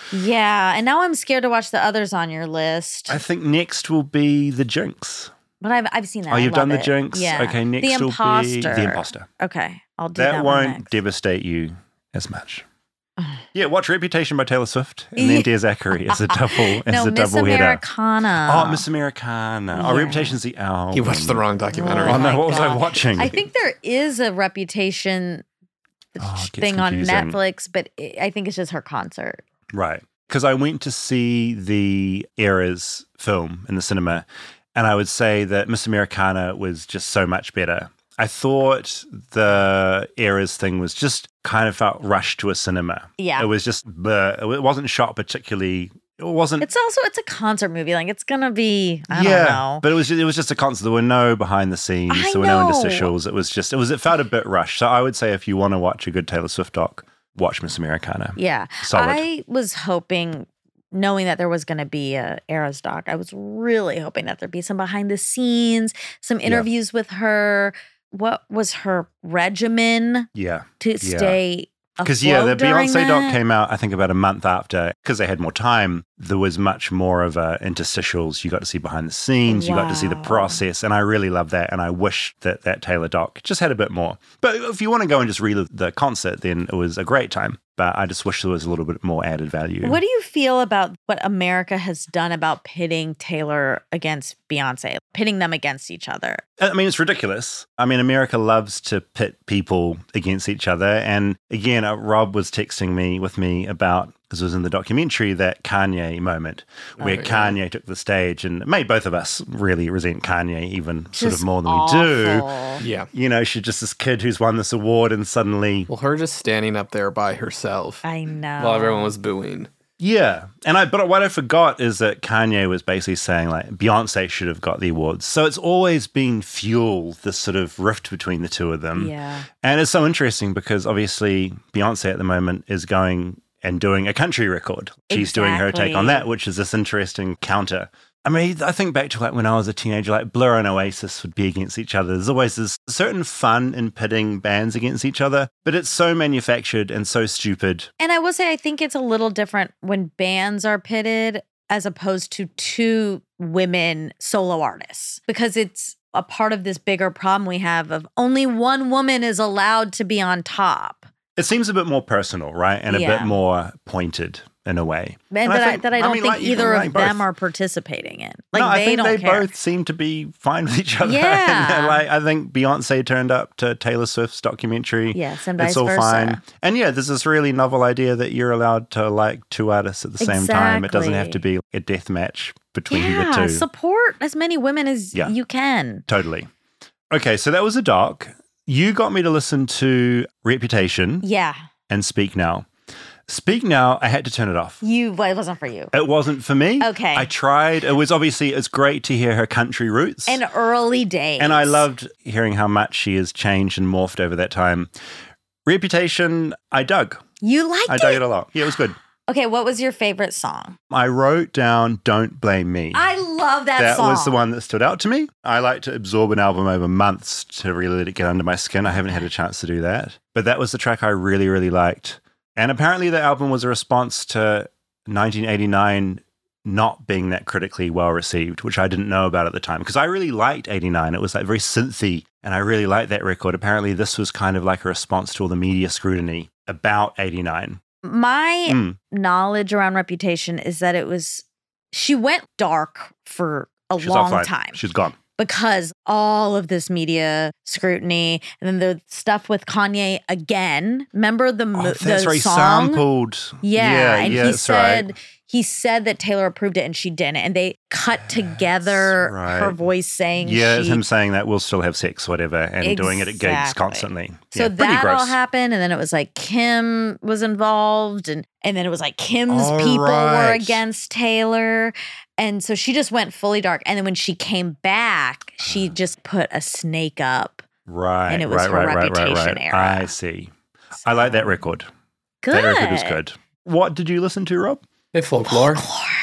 Yeah. And now I'm scared to watch the others on your list. I think next will be The Jinx. But I've seen that. Oh, I you've done love The it. Jinx? Yeah. Okay, next The will be Imposter. The Imposter. Okay. I'll do that That one won't next. devastate you as much. Yeah, watch Reputation by Taylor Swift and then Dear Zachary as a double No, Miss header. Americana. Oh, Miss Americana. Oh, Yeah. Reputation's the album. You watched the wrong documentary. Oh, no, my what was I God. watching? I think there is a Reputation Oh, it gets thing on confusing. Netflix, but I think it's just her concert. Right. Because I went to see the Eras film in the cinema, and I would say that Miss Americana was just so much better. I thought the Eras thing was just kind of felt rushed to a cinema. Yeah. It was just, bleh. It wasn't shot particularly, it wasn't. It's a concert movie. Like it's gonna be, I yeah, don't know. but it was just a concert. There were no behind the scenes. I There were no know. interstitials. It felt a bit rushed. So I would say if you want to watch a good Taylor Swift doc, watch Miss Americana. Yeah. Solid. I was hoping, knowing that there was going to be a Eras doc, I was really hoping that there'd be some behind the scenes, some interviews with her. What was her regimen Yeah. to stay Because afloat the during Beyonce doc that? came out, I think, about a month after. Because they had more time, there was much more of interstitials. You got to see behind the scenes. You got to see the Wow. process, and I really love that. And I wish that Taylor doc just had a bit more. But if you want to go and just relive the concert, then it was a great time. But I just wish there was a little bit more added value. What do you feel about what America has done about pitting Taylor against Beyonce, pitting them against each other? I mean, it's ridiculous. I mean, America loves to pit people against each other. And again, Rob was texting me about because it was in the documentary, that Kanye moment where Kanye took the stage and it made both of us really resent Kanye even sort of more than we do. Yeah. You know, she's just this kid who's won this award and suddenly... Well, her just standing up there by herself. I know. While everyone was booing. Yeah. But what I forgot is that Kanye was basically saying, like, Beyonce should have got the awards. So it's always been fueled, this sort of rift between the two of them. Yeah. And it's so interesting because obviously Beyonce at the moment is going and doing a country record. She's doing her take on that, which is this interesting counter. I mean, I think back to like when I was a teenager, like Blur and Oasis would be against each other. There's always this certain fun in pitting bands against each other, but it's so manufactured and so stupid. And I will say, I think it's a little different when bands are pitted as opposed to two women solo artists, because it's a part of this bigger problem we have of only one woman is allowed to be on top. It seems a bit more personal, right? And a bit more pointed in a way. And I don't think either of them are participating in. Like, no, I think don't they care. both seem to be fine with each other. Yeah. And like, I think Beyonce turned up to Taylor Swift's documentary. Yes, and vice it's all versa. fine. And yeah, there's this really novel idea that you're allowed to like two artists at the same time. It doesn't have to be a death match between the two. Support as many women as you can. Totally. Okay, so that was a doc. You got me to listen to Reputation. Yeah. And Speak Now. Speak Now, I had to turn it off. It wasn't for you. It wasn't for me. Okay. I tried. It's great to hear her country roots. And early days. And I loved hearing how much she has changed and morphed over that time. Reputation, I dug. You liked it? I dug it a lot. Yeah, it was good. Okay, what was your favorite song? I wrote down Don't Blame Me. I love that song. That was the one that stood out to me. I like to absorb an album over months to really let it get under my skin. I haven't had a chance to do that. But that was the track I really, really liked. And apparently the album was a response to 1989 not being that critically well received, which I didn't know about at the time. Because I really liked 89. It was like very synthy, and I really liked that record. Apparently this was kind of like a response to all the media scrutiny about 89. My knowledge around Reputation is that she went dark for a long time. She's gone. Because all of this media scrutiny, and then the stuff with Kanye again. Remember the very song? Sampled. Yeah, and right. He said that Taylor approved it and she didn't, and they cut together her voice saying, it's him saying that we'll still have sex, whatever, and doing it at gigs constantly. So that all happened, and then it was like Kim was involved, and then it was like Kim's people were against Taylor. And so she just went fully dark. And then when she came back, she just put a snake up. Right. And it was her Reputation era. I see. I like that record. Good. That record was good. What did you listen to, Rob? Folklore.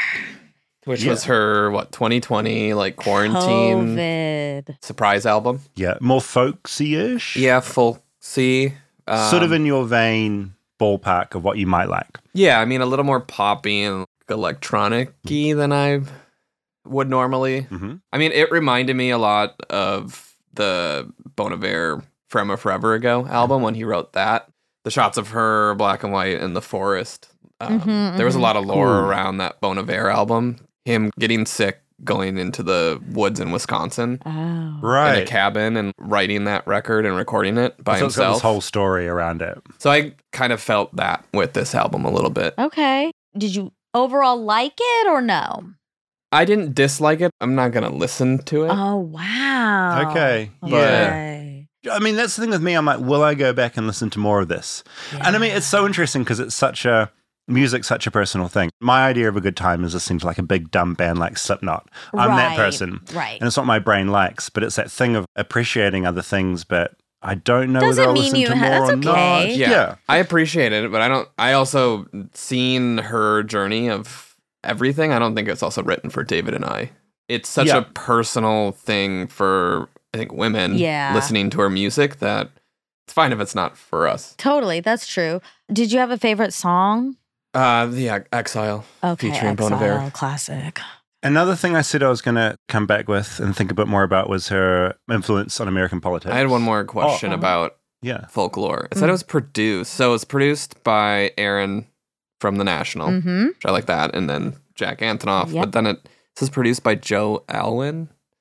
Which was her, 2020, like quarantine COVID surprise album. Yeah. More folksy-ish? Yeah, folksy. Sort of in your vein, ballpark of what you might like. Yeah, I mean, a little more poppy and electronic-y than I would normally. Mm-hmm. I mean, it reminded me a lot of the Bon Iver From a Forever Ago album when he wrote that. The shots of her, black and white, in the forest. There was a lot of lore around that Bon Iver album. Him getting sick, going into the woods in Wisconsin. Oh. Right. In a cabin and writing that record and recording it by It's got himself. this whole story around it. So I kind of felt that with this album a little bit. Okay. Did you overall like it or no? I didn't dislike it. I'm not going to listen to it. Oh, wow. Okay. Okay. I mean, that's the thing with me. I'm like, will I go back and listen to more of this? Yeah. And I mean, it's so interesting because it's such a personal thing. My idea of a good time is listening to like a big dumb band like Slipknot. I'm that person. Right. And it's what my brain likes, but it's that thing of appreciating other things, but I don't know whether I'll listen to more or not. Yeah. I appreciate it, but I also seen her journey of everything. I don't think it's also written for David and I. It's such a personal thing for, I think, women listening to her music that it's fine if it's not for us. Totally. That's true. Did you have a favorite song? The Exile featuring Bon Iver. Classic. Another thing I said I was going to come back with and think a bit more about was her influence on American politics. I had one more question about Folklore. It said it was produced. So it was produced by Aaron from The National, which I like that, and then Jack Antonoff. Yep. But then it says produced by Joe Alwyn.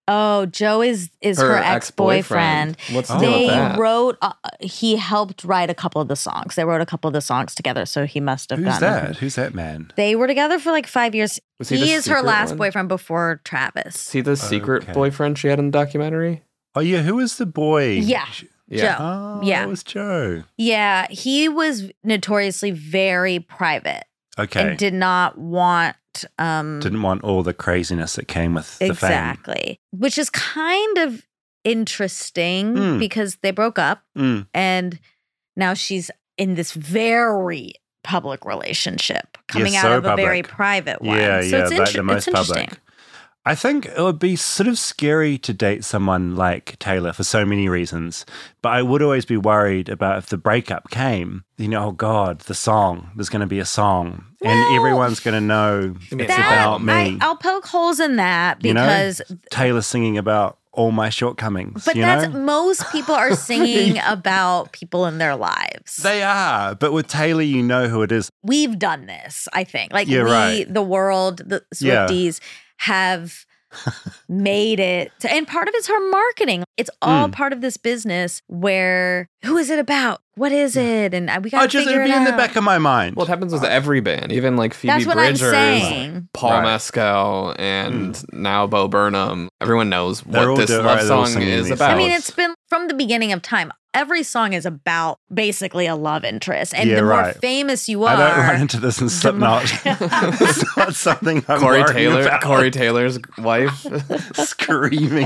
Oh, Joe is her ex-boyfriend. What's the deal They with that? wrote, he helped write a couple of the songs. They wrote a couple of the songs together, so he must have Who's gotten that? Who's that man? They were together for like 5 years. Was he the He is her secret last one? boyfriend before Travis. See the secret Okay. boyfriend she had in the documentary? Oh, yeah. Who is the boy? Yeah. Yeah. Joe. Oh, Yeah. it was Joe. Yeah, he was notoriously very private Okay. and did not want Didn't want all the craziness that came with the fame. exactly, which is kind of interesting Mm. because they broke up Mm. and now she's in this very public relationship coming out so of a very public. private one. Yeah, so yeah, it's, like the most it's interesting. public. I think it would be sort of scary to date someone like Taylor for so many reasons, but I would always be worried about if the breakup came, oh God, the song, there's going to be a song and Well, everyone's going to know mean, it's that- about me. I'll poke holes in that You know? because Taylor singing about all my shortcomings, but you that's know? most people are singing about people in their lives. They are, but with Taylor, you know who it is. We've done this, I think. Like Yeah, we, right. the world, the Yeah. Swifties have made it. And part of it's her marketing. It's all part of this business where who is it about? What is it? And we got to Just figure it'd it be in out. the back of my mind. Well, it happens with every band, even like Phoebe That's what I'm Bridgers, saying. Paul Right. Mescal, and now Bo Burnham. Everyone knows They're all what this doing- love right, they're all song singing is these about. I mean, it's been from the beginning of time. Every song is about basically a love interest. And Yeah, the more right. famous you are, I don't run into this in Slipknot. it's not something I'm Corey worried Taylor, about. Corey Taylor's wife. Screaming.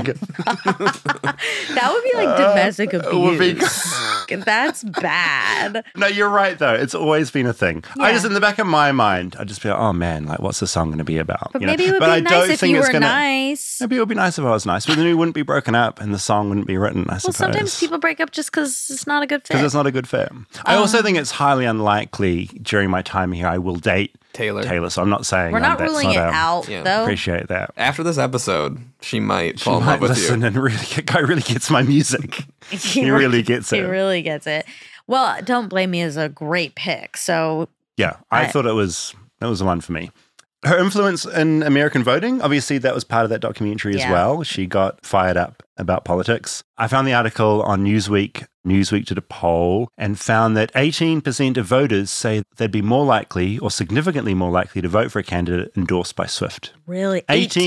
that would be like domestic it would be- abuse. That's bad. No, you're right, though. It's always been a thing. I Yeah. just, in the back of my mind, I just be like, oh man, like, what's the song going to be about? But You know? maybe it would But I be don't nice if think you it's were gonna- nice. Maybe it would be nice if I was nice, but then we wouldn't be broken up and the song wouldn't be written, I Well, suppose. sometimes people break up just because it's not a good fit. Because it's not a good fit. I also think it's highly unlikely during my time here I will date Taylor. so I'm not saying We're not that's ruling it not out, Yeah. though. Appreciate that. After this episode, she might She fall in might love with listen you. and really, guy really gets my music. He really gets He it. really gets it. Well, Don't Blame Me is a great pick. So Yeah, I I- thought that was the one for me. Her influence in American voting, obviously that was part of that documentary as Yeah. well. She got fired up about politics. I found the article on Newsweek. Newsweek did a poll and found that 18% of voters say they'd be more likely or significantly more likely to vote for a candidate endorsed by Swift. really,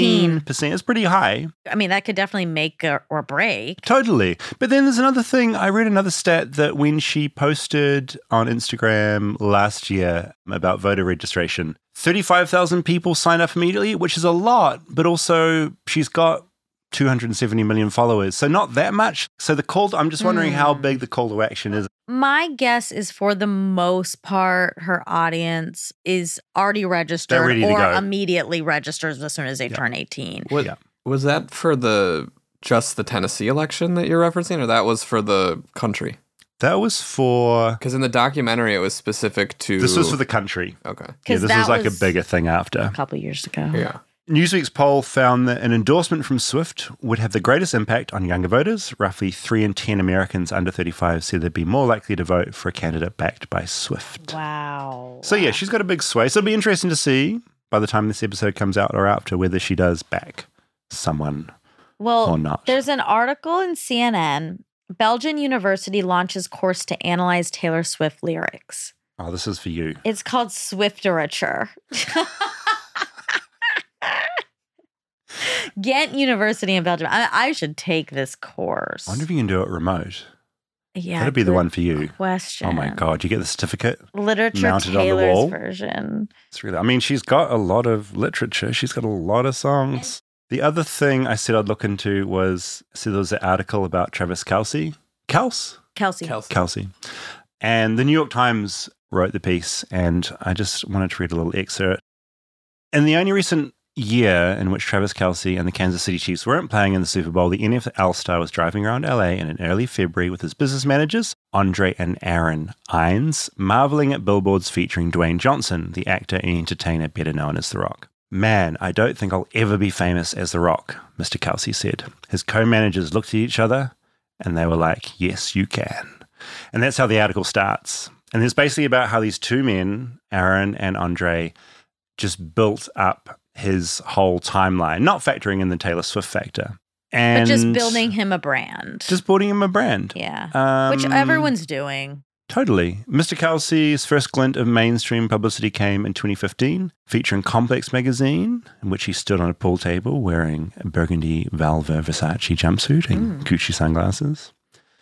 18% is pretty high. I mean, that could definitely make or break. Totally. But then there's another thing. I read another stat that when she posted on Instagram last year about voter registration, 35,000 people signed up immediately, which is a lot, but also she's got 270 million followers. So not that much. So I'm just wondering how big the call to action is. My guess is for the most part, her audience is already registered They're ready to or go. immediately registers as soon as they turn 18. What, Yeah. Was that for just the Tennessee election that you're referencing, or that was for the country? That was for, Because in the documentary, it was specific to. this was for the country. Okay. Yeah, 'Cause this that was like a was bigger thing after. A couple years ago. Yeah. Newsweek's poll found that an endorsement from Swift would have the greatest impact on younger voters. Roughly 3 in 10 Americans under 35 said they'd be more likely to vote for a candidate backed by Swift. Wow. So yeah, she's got a big sway. So it'll be interesting to see by the time this episode comes out or after whether she does back someone Well, or not. there's an article in CNN. Belgian University launches course to analyze Taylor Swift lyrics. Oh, this is for you. It's called Swifterature. Ghent University in Belgium. I should take this course. I wonder if you can do it remote. Yeah, That'd be the good one for you. Question. Oh my God, you get the certificate? Literature mounted on the Taylor's wall. version. It's really, I mean, she's got a lot of literature. She's got a lot of songs. The other thing I said I'd look into was, there was an article about Travis Kelce. Kelsey. Kelce. And the New York Times wrote the piece, and I just wanted to read a little excerpt. In the only recent year in which Travis Kelce and the Kansas City Chiefs weren't playing in the Super Bowl, the NFL star was driving around LA in early February with his business managers, Andre and Aaron Ines, marveling at billboards featuring Dwayne Johnson, the actor and entertainer better known as The Rock. Man, I don't think I'll ever be famous as The Rock, Mr. Kelce said. His co-managers looked at each other and they were like, yes, you can. And that's how the article starts. And it's basically about how these two men, Aaron and Andre, just built up his whole timeline, not factoring in the Taylor Swift factor. And But just building him a brand. Just building him a brand. Yeah. Which everyone's doing. Totally. Mr. Kelsey's first glint of mainstream publicity came in 2015, featuring Complex magazine, in which he stood on a pool table wearing a burgundy Valver Versace jumpsuit and Gucci sunglasses.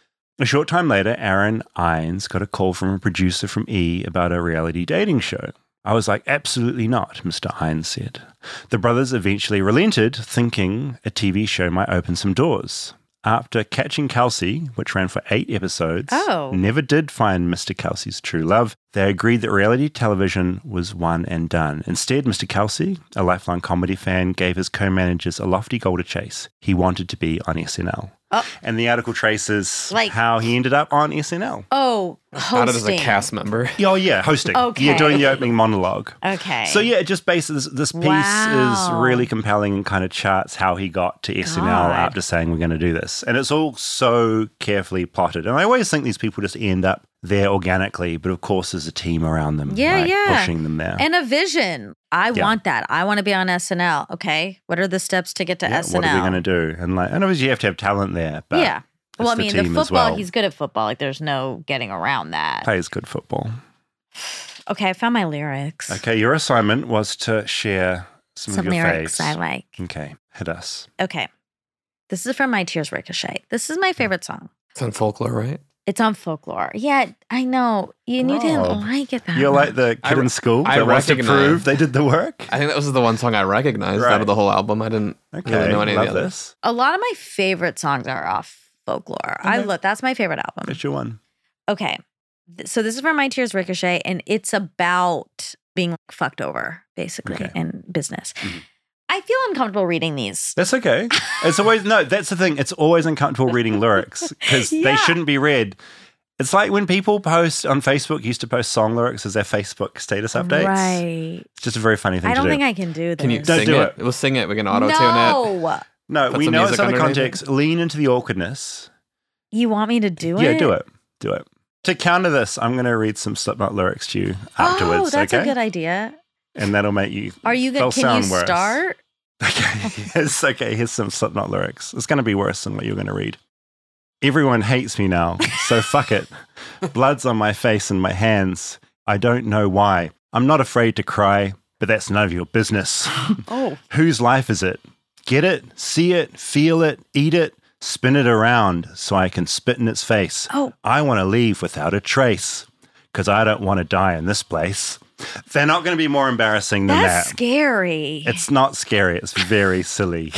A short time later, Aaron Ines got a call from a producer from E! About a reality dating show. I was like, absolutely not, Mr. Ines said. The brothers eventually relented, thinking a TV show might open some doors. After Catching Kelsey, which ran for 8 episodes, never did find Mr. Kelsey's true love. They agreed that reality television was one and done. Instead, Mr. Kelsey, a lifelong comedy fan, gave his co-managers a lofty goal to chase. He wanted to be on SNL. Oh. And the article traces how he ended up on SNL. Oh, hosting. Not as a cast member. Oh, yeah, hosting. Okay. Yeah, doing the opening monologue. Okay. So, yeah, it just bases this piece is really compelling and kind of charts how he got to SNL after saying we're going to do this. And it's all so carefully plotted. And I always think these people just end up there organically, but of course there's a team around them pushing them there. And a vision. I want that. I want to be on SNL. Okay. What are the steps to get to SNL? What are we going to do? And obviously you have to have talent there. But well, I mean, the football, well. he's good at football. Like there's no getting around that. Plays good football. Okay, I found my lyrics. Okay, your assignment was to share some of your lyrics faves. I like. Okay, hit us. Okay. This is from My Tears Ricochet. This is my favorite song. It's on Folklore, right? It's on Folklore. Yeah, I know. You didn't like it that You're much. like the kid in school I that wants to recognize- prove they did the work? I think that was the one song I recognized out of the whole album. I didn't really know any of the others. This. A lot of my favorite songs are off Folklore. Okay. That's my favorite album. That's your one. Okay. So this is from My Tears Ricochet, and it's about being fucked over, basically, in business. Mm-hmm. I feel uncomfortable reading these. That's okay. It's always, no, that's the thing. It's always uncomfortable reading lyrics because they shouldn't be read. It's like when people post on Facebook, used to post song lyrics as their Facebook status updates. Right. It's just a very funny thing to do. I don't think I can do this. Can you Don't sing do it? it. We'll sing it. We can auto-tune it. No, Put we some know music it's out of underneath context. Lean into the awkwardness. You want me to do it? Yeah, do it. Do it. To counter this, I'm going to read some Slipknot lyrics to you afterwards. Oh, that's okay? a good idea. And that'll make you. Are you good? Can you worse. start? Okay, it's okay. Here's some Slipknot lyrics. It's going to be worse than what you're going to read. Everyone hates me now, so fuck it. Blood's on my face and my hands. I don't know why. I'm not afraid to cry, but that's none of your business. Oh. Whose life is it? Get it, see it, feel it, eat it, spin it around so I can spit in its face. Oh. I want to leave without a trace because I don't want to die in this place. They're not going to be more embarrassing than That's that. scary. It's not scary. It's very silly.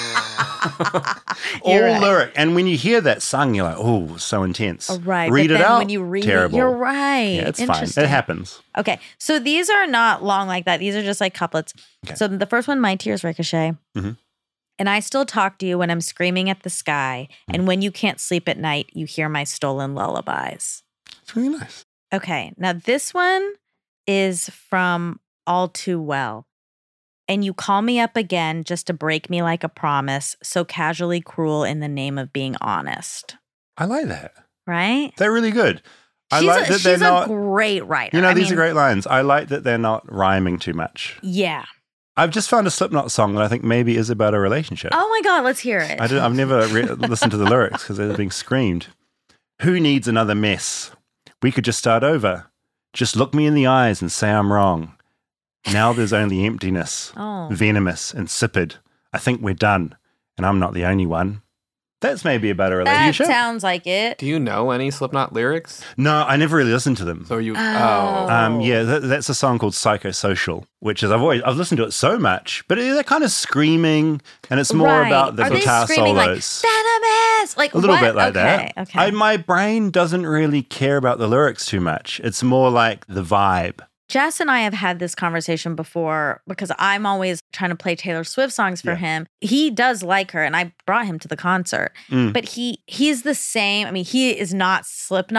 All You're right. lyric. And when you hear that sung, you're like, oh, so intense. Oh, right. Read but it then out. when you read terrible. it, you're right. Yeah, it's fine. Interesting. It happens. Okay. So these are not long like that. These are just like couplets. Okay. So the first one, My Tears Ricochet. Mhm. And I still talk to you when I'm screaming at the sky. And when you can't sleep at night, you hear my stolen lullabies. It's really nice. Okay. Now this one is from All Too Well. And you call me up again just to break me like a promise, so casually cruel in the name of being honest. I like that. Right? They're really good. I She's like that they're she's not. a great writer. You know, I these are mean, great lines. I like that they're not rhyming too much. Yeah. I've just found a Slipknot song that I think maybe is about a relationship. Oh my God, let's hear it. I've never listened to the lyrics because they're being screamed. Who needs another mess? We could just start over. Just look me in the eyes and say I'm wrong. Now there's only emptiness, venomous, insipid. I think we're done, and I'm not the only one. That's maybe about a That relationship. sounds like it. Do you know any Slipknot lyrics? No, I never really listened to them. So you. Yeah, that's a song called Psychosocial, which is I've listened to it so much, but they're kind of screaming, and it's more about the Are they guitar screaming solos. like venomous? Like A little what? bit like that. Okay. My brain doesn't really care about the lyrics too much. It's more like the vibe. Jess and I have had this conversation before because I'm always trying to play Taylor Swift songs for him. He does like her, and I brought him to the concert. But he's the same. I mean, he is not Slipknot.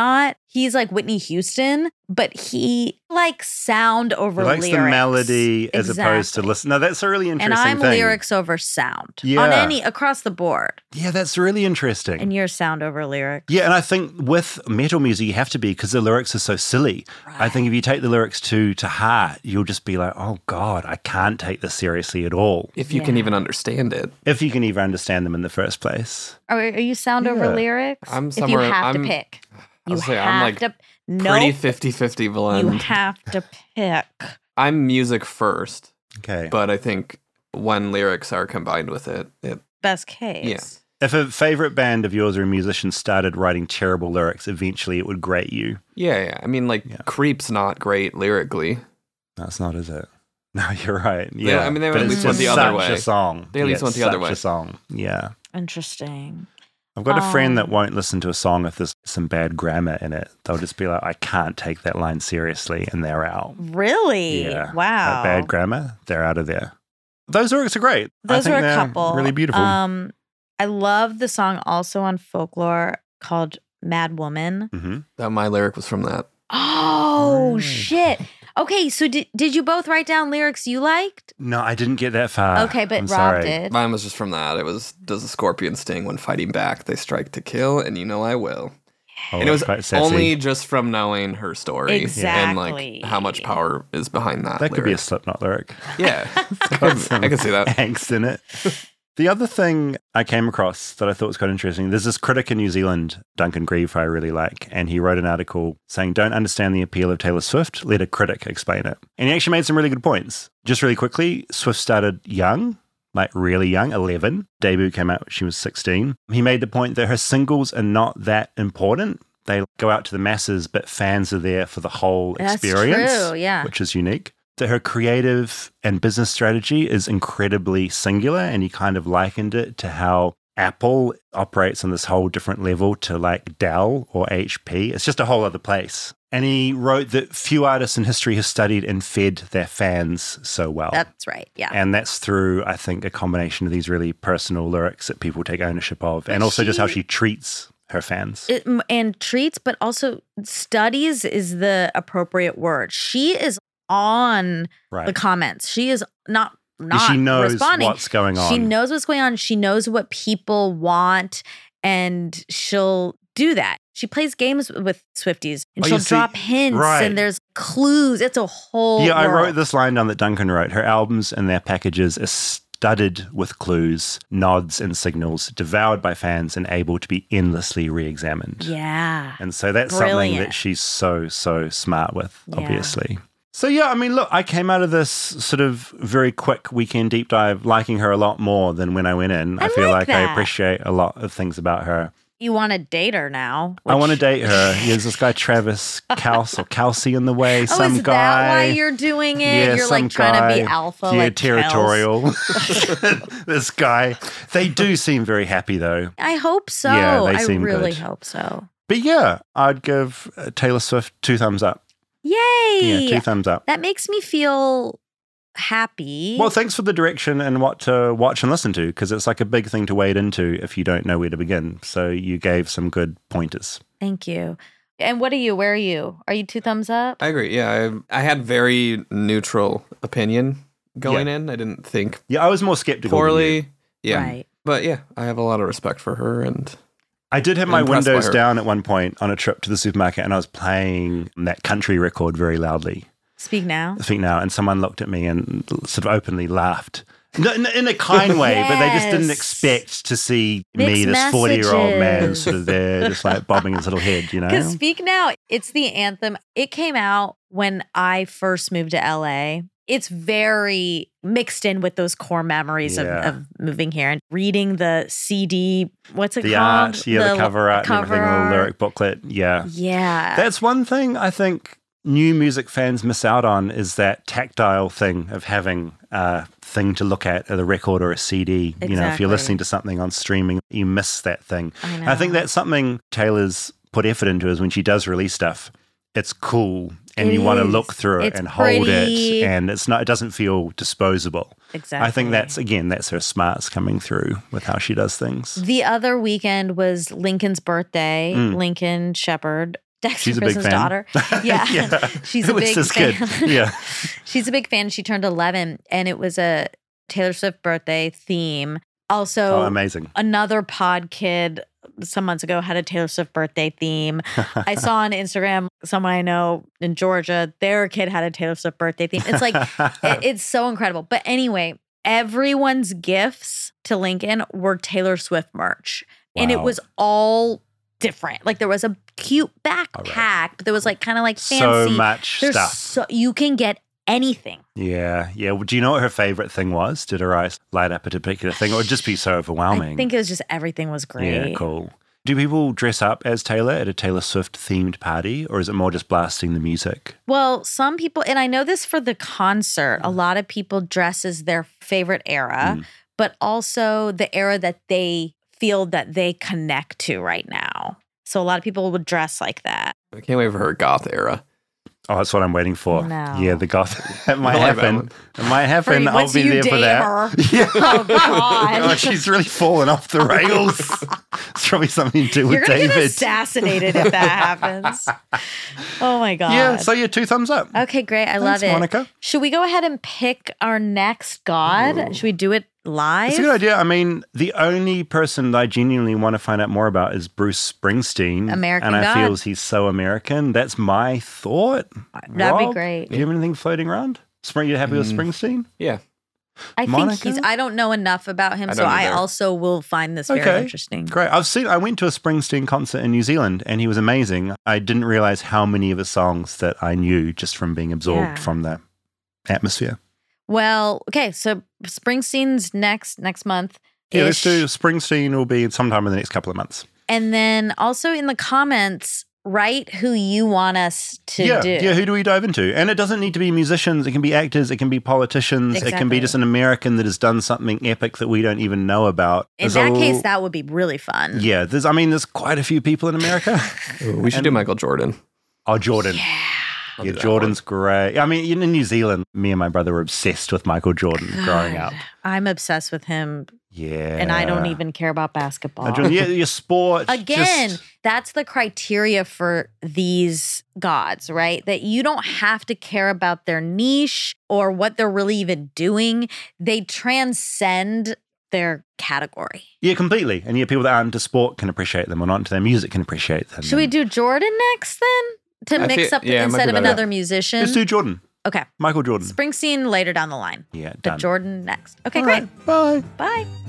he's like Whitney Houston, but he likes sound over He likes lyrics. the melody as opposed to Exactly. listen. No, that's a really interesting And I'm thing. lyrics over sound Yeah. across the board. Yeah, that's really interesting. And you're sound over lyrics. Yeah, and I think with metal music, you have to be because the lyrics are so silly. I think if you take the lyrics to heart, you'll just be like, oh God, I can't take this seriously at all. If you can even understand it. If you can even understand them in the first place. Are you sound over Yeah. lyrics? I'm If you somewhere- have I'm- to pick. I'll You say have I'm like to. Pretty Nope. 50-50 You blend. have to pick. I'm music first, Okay. but I think when lyrics are combined with it, Best case. Yeah. If a favorite band of yours or a musician started writing terrible lyrics, eventually it would grate you. yeah. I mean, like, Creep's not great lyrically. That's not, is it? No, you're right. They- Yeah, I mean, they but at it's least went just the other such way. a song. They at least Yeah, went it's the other such way. a song. Yeah. Interesting. I've got a friend that won't listen to a song if there's some bad grammar in it. They'll just be like, I can't take that line seriously, and they're out. Really? Yeah. Wow. Like bad grammar, they're out of there. Those lyrics are great. I Those think are a they're couple. really beautiful. I love the song also on Folklore called Mad Woman. Mm-hmm. My lyric was from that. Oh, Right. shit. Okay, so did you both write down lyrics you liked? No, I didn't get that far. Okay, but I'm Rob sorry. did. Mine was just from that. It was, does a scorpion sting when fighting back? They strike to kill, and you know I will. Oh, And it was quite sassy. only just from knowing her story. And Exactly. like how much power is behind that. That could be a lyric. Slipknot lyric. Yeah. I could see that. Angst in it. The other thing I came across that I thought was quite interesting, there's this critic in New Zealand, Duncan Grieve, who I really like, and he wrote an article saying, don't understand the appeal of Taylor Swift, let a critic explain it. And he actually made some really good points. Just really quickly, Swift started young, like really young, 11. Debut came out when she was 16. He made the point that her singles are not that important. They go out to the masses, but fans are there for the whole That's experience, true, yeah. which is unique. That her creative and business strategy is incredibly singular, and he kind of likened it to how Apple operates on this whole different level to like Dell or HP. It's just a whole other place. And he wrote that few artists in history have studied and fed their fans so well. That's right. Yeah. And that's through, I think, a combination of these really personal lyrics that people take ownership of, and also just how she treats her fans. And treats, but also studies is the appropriate word. She is on Right. the comments. She is not She knows responding. what's going on. She knows what's going on. She knows what people want, and she'll do that. She plays games with Swifties, and Oh, she'll you see- drop hints, right. and there's clues. It's a whole Yeah, I world. wrote this line down that Duncan wrote. Her albums and their packages are studded with clues, nods, and signals, devoured by fans and able to be endlessly re-examined. Yeah. And so that's something Brilliant. that she's so smart with, Yeah. obviously. So yeah, I mean, look, I came out of this sort of very quick weekend deep dive liking her a lot more than when I went in. I feel like like I that. appreciate a lot of things about her. You want to date her now? I want to which- date her. There's this guy Travis Kelsey or Kelsey in the way. Oh, some is guy. that why you're doing it? Yeah, You're some like trying to be guy. alpha, Yeah, like territorial. This guy. They do seem very happy though. I hope so. Yeah, they I seem really good. hope so. But yeah, I'd give Taylor Swift 2 thumbs up. Yay! Yeah, 2 thumbs up. That makes me feel happy. Well, thanks for the direction and what to watch and listen to, because it's like a big thing to wade into if you don't know where to begin. So you gave some good pointers. Thank you. And what are you? Where are you? Are you 2 thumbs up? I agree. Yeah, I had very neutral opinion going Yeah. in. I didn't think Yeah, I was more skeptical. than you. poorly. Yeah. Right. But yeah, I have a lot of respect for her, and I did have my Impressed by windows her. down at one point on a trip to the supermarket, and I was playing that country record very loudly. Speak now. I think now, and someone looked at me and sort of openly laughed. No, in a kind way, but they just didn't Yes. expect to see Mixed me, this 40-year-old man, messages. sort of there, just like bobbing his little head, you know? Because Speak Now, it's the anthem. It came out when I first moved to LA. It's very mixed in with those core memories Yeah. of moving here and reading the CD. What's it The called? art, yeah, the cover art and everything, the little art. lyric booklet, yeah. Yeah. That's one thing I think new music fans miss out on is that tactile thing of having a thing to look at a record or a CD. You know, if Exactly. you're listening to something on streaming, you miss that thing. I know. I think that's something Taylor's put effort into is when she does release stuff, it's cool and It you want to is. look through it It's and hold pretty. it, and it doesn't feel disposable. Exactly. I think that's her smarts coming through with how she does things. The other weekend was Lincoln's birthday, Mm. Lincoln Shepherd. Dexter She's a big Chris's fan. daughter. Yeah. Yeah. She's Who a is big this fan. kid? Yeah. She's a big fan. She turned 11 and it was a Taylor Swift birthday theme. Also, Oh, amazing. another pod kid some months ago had a Taylor Swift birthday theme. I saw on Instagram someone I know in Georgia, their kid had a Taylor Swift birthday theme. It's like, it's so incredible. But anyway, everyone's gifts to Lincoln were Taylor Swift merch. And it Wow. was all different. Like there was a cute backpack, right. but there was like kind of like So fancy. much There's stuff. so you can get anything. Yeah. Well, do you know what her favorite thing was? Did her eyes light up at a particular thing, or would it just be so overwhelming? I think it was just everything was great. Yeah, cool. Do people dress up as Taylor at a Taylor Swift themed party, or is it more just blasting the music? Well, some people, and I know this for the concert, a lot of people dress as their favorite era, but also the era that they feel that they connect to right now. So a lot of people would dress like that. I can't wait for her goth era. Oh, that's what I'm waiting for. No. Yeah, the goth. It might I love that happen. one. It might happen. I'll Once be you there for date that. her. Yeah. Oh, God. Oh, she's really fallen off the rails. It's probably something to do with You're going to get David. assassinated if that happens. Oh, my God. Yeah, so yeah, 2 thumbs up. Okay, great. I love Thanks, it. Monica. Should we go ahead and pick our next god? Should we do it live? It's a good idea. I mean, the only person that I genuinely want to find out more about is Bruce Springsteen. American And I God. feel he's so American. That's my thought. That'd be Rob, great. Do you have anything floating around? You happy with Springsteen? Yeah. I think Monica? I don't know enough about him, I so don't I either. also will find this very Okay. interesting. Great. I went to a Springsteen concert in New Zealand and he was amazing. I didn't realize how many of his songs that I knew just from being absorbed Yeah. from the atmosphere. Well, okay, so Springsteen's next month. Yeah, let's do Springsteen will be sometime in the next couple of months. And then also in the comments, write who you want us to do. Yeah, who do we dive into? And it doesn't need to be musicians. It can be actors. It can be politicians. It can Exactly. be just an American that has done something epic that we don't even know about. In that case, that would be really fun. Yeah, there's quite a few people in America. Ooh, we should do Michael Jordan. Oh, Jordan. I'll Yeah, do that Jordan's great. I mean, in New Zealand, me and my brother were obsessed with Michael Jordan growing up. I'm obsessed with him, Yeah. and I don't even care about basketball. Jordan, yeah, your sport. Again, just- that's the criteria for these gods, right? That you don't have to care about their niche or what they're really even doing. They transcend their category. yeah, completely. And yeah, people that aren't into sport can appreciate them or not into their music can appreciate them. Should we do Jordan next then? To I mix feel- up yeah, it might instead be of better. another musician? Let's do Jordan. Okay. Michael Jordan. Springsteen later down the line. Yeah, But done. Jordan next. Okay, All great. right, bye. Bye.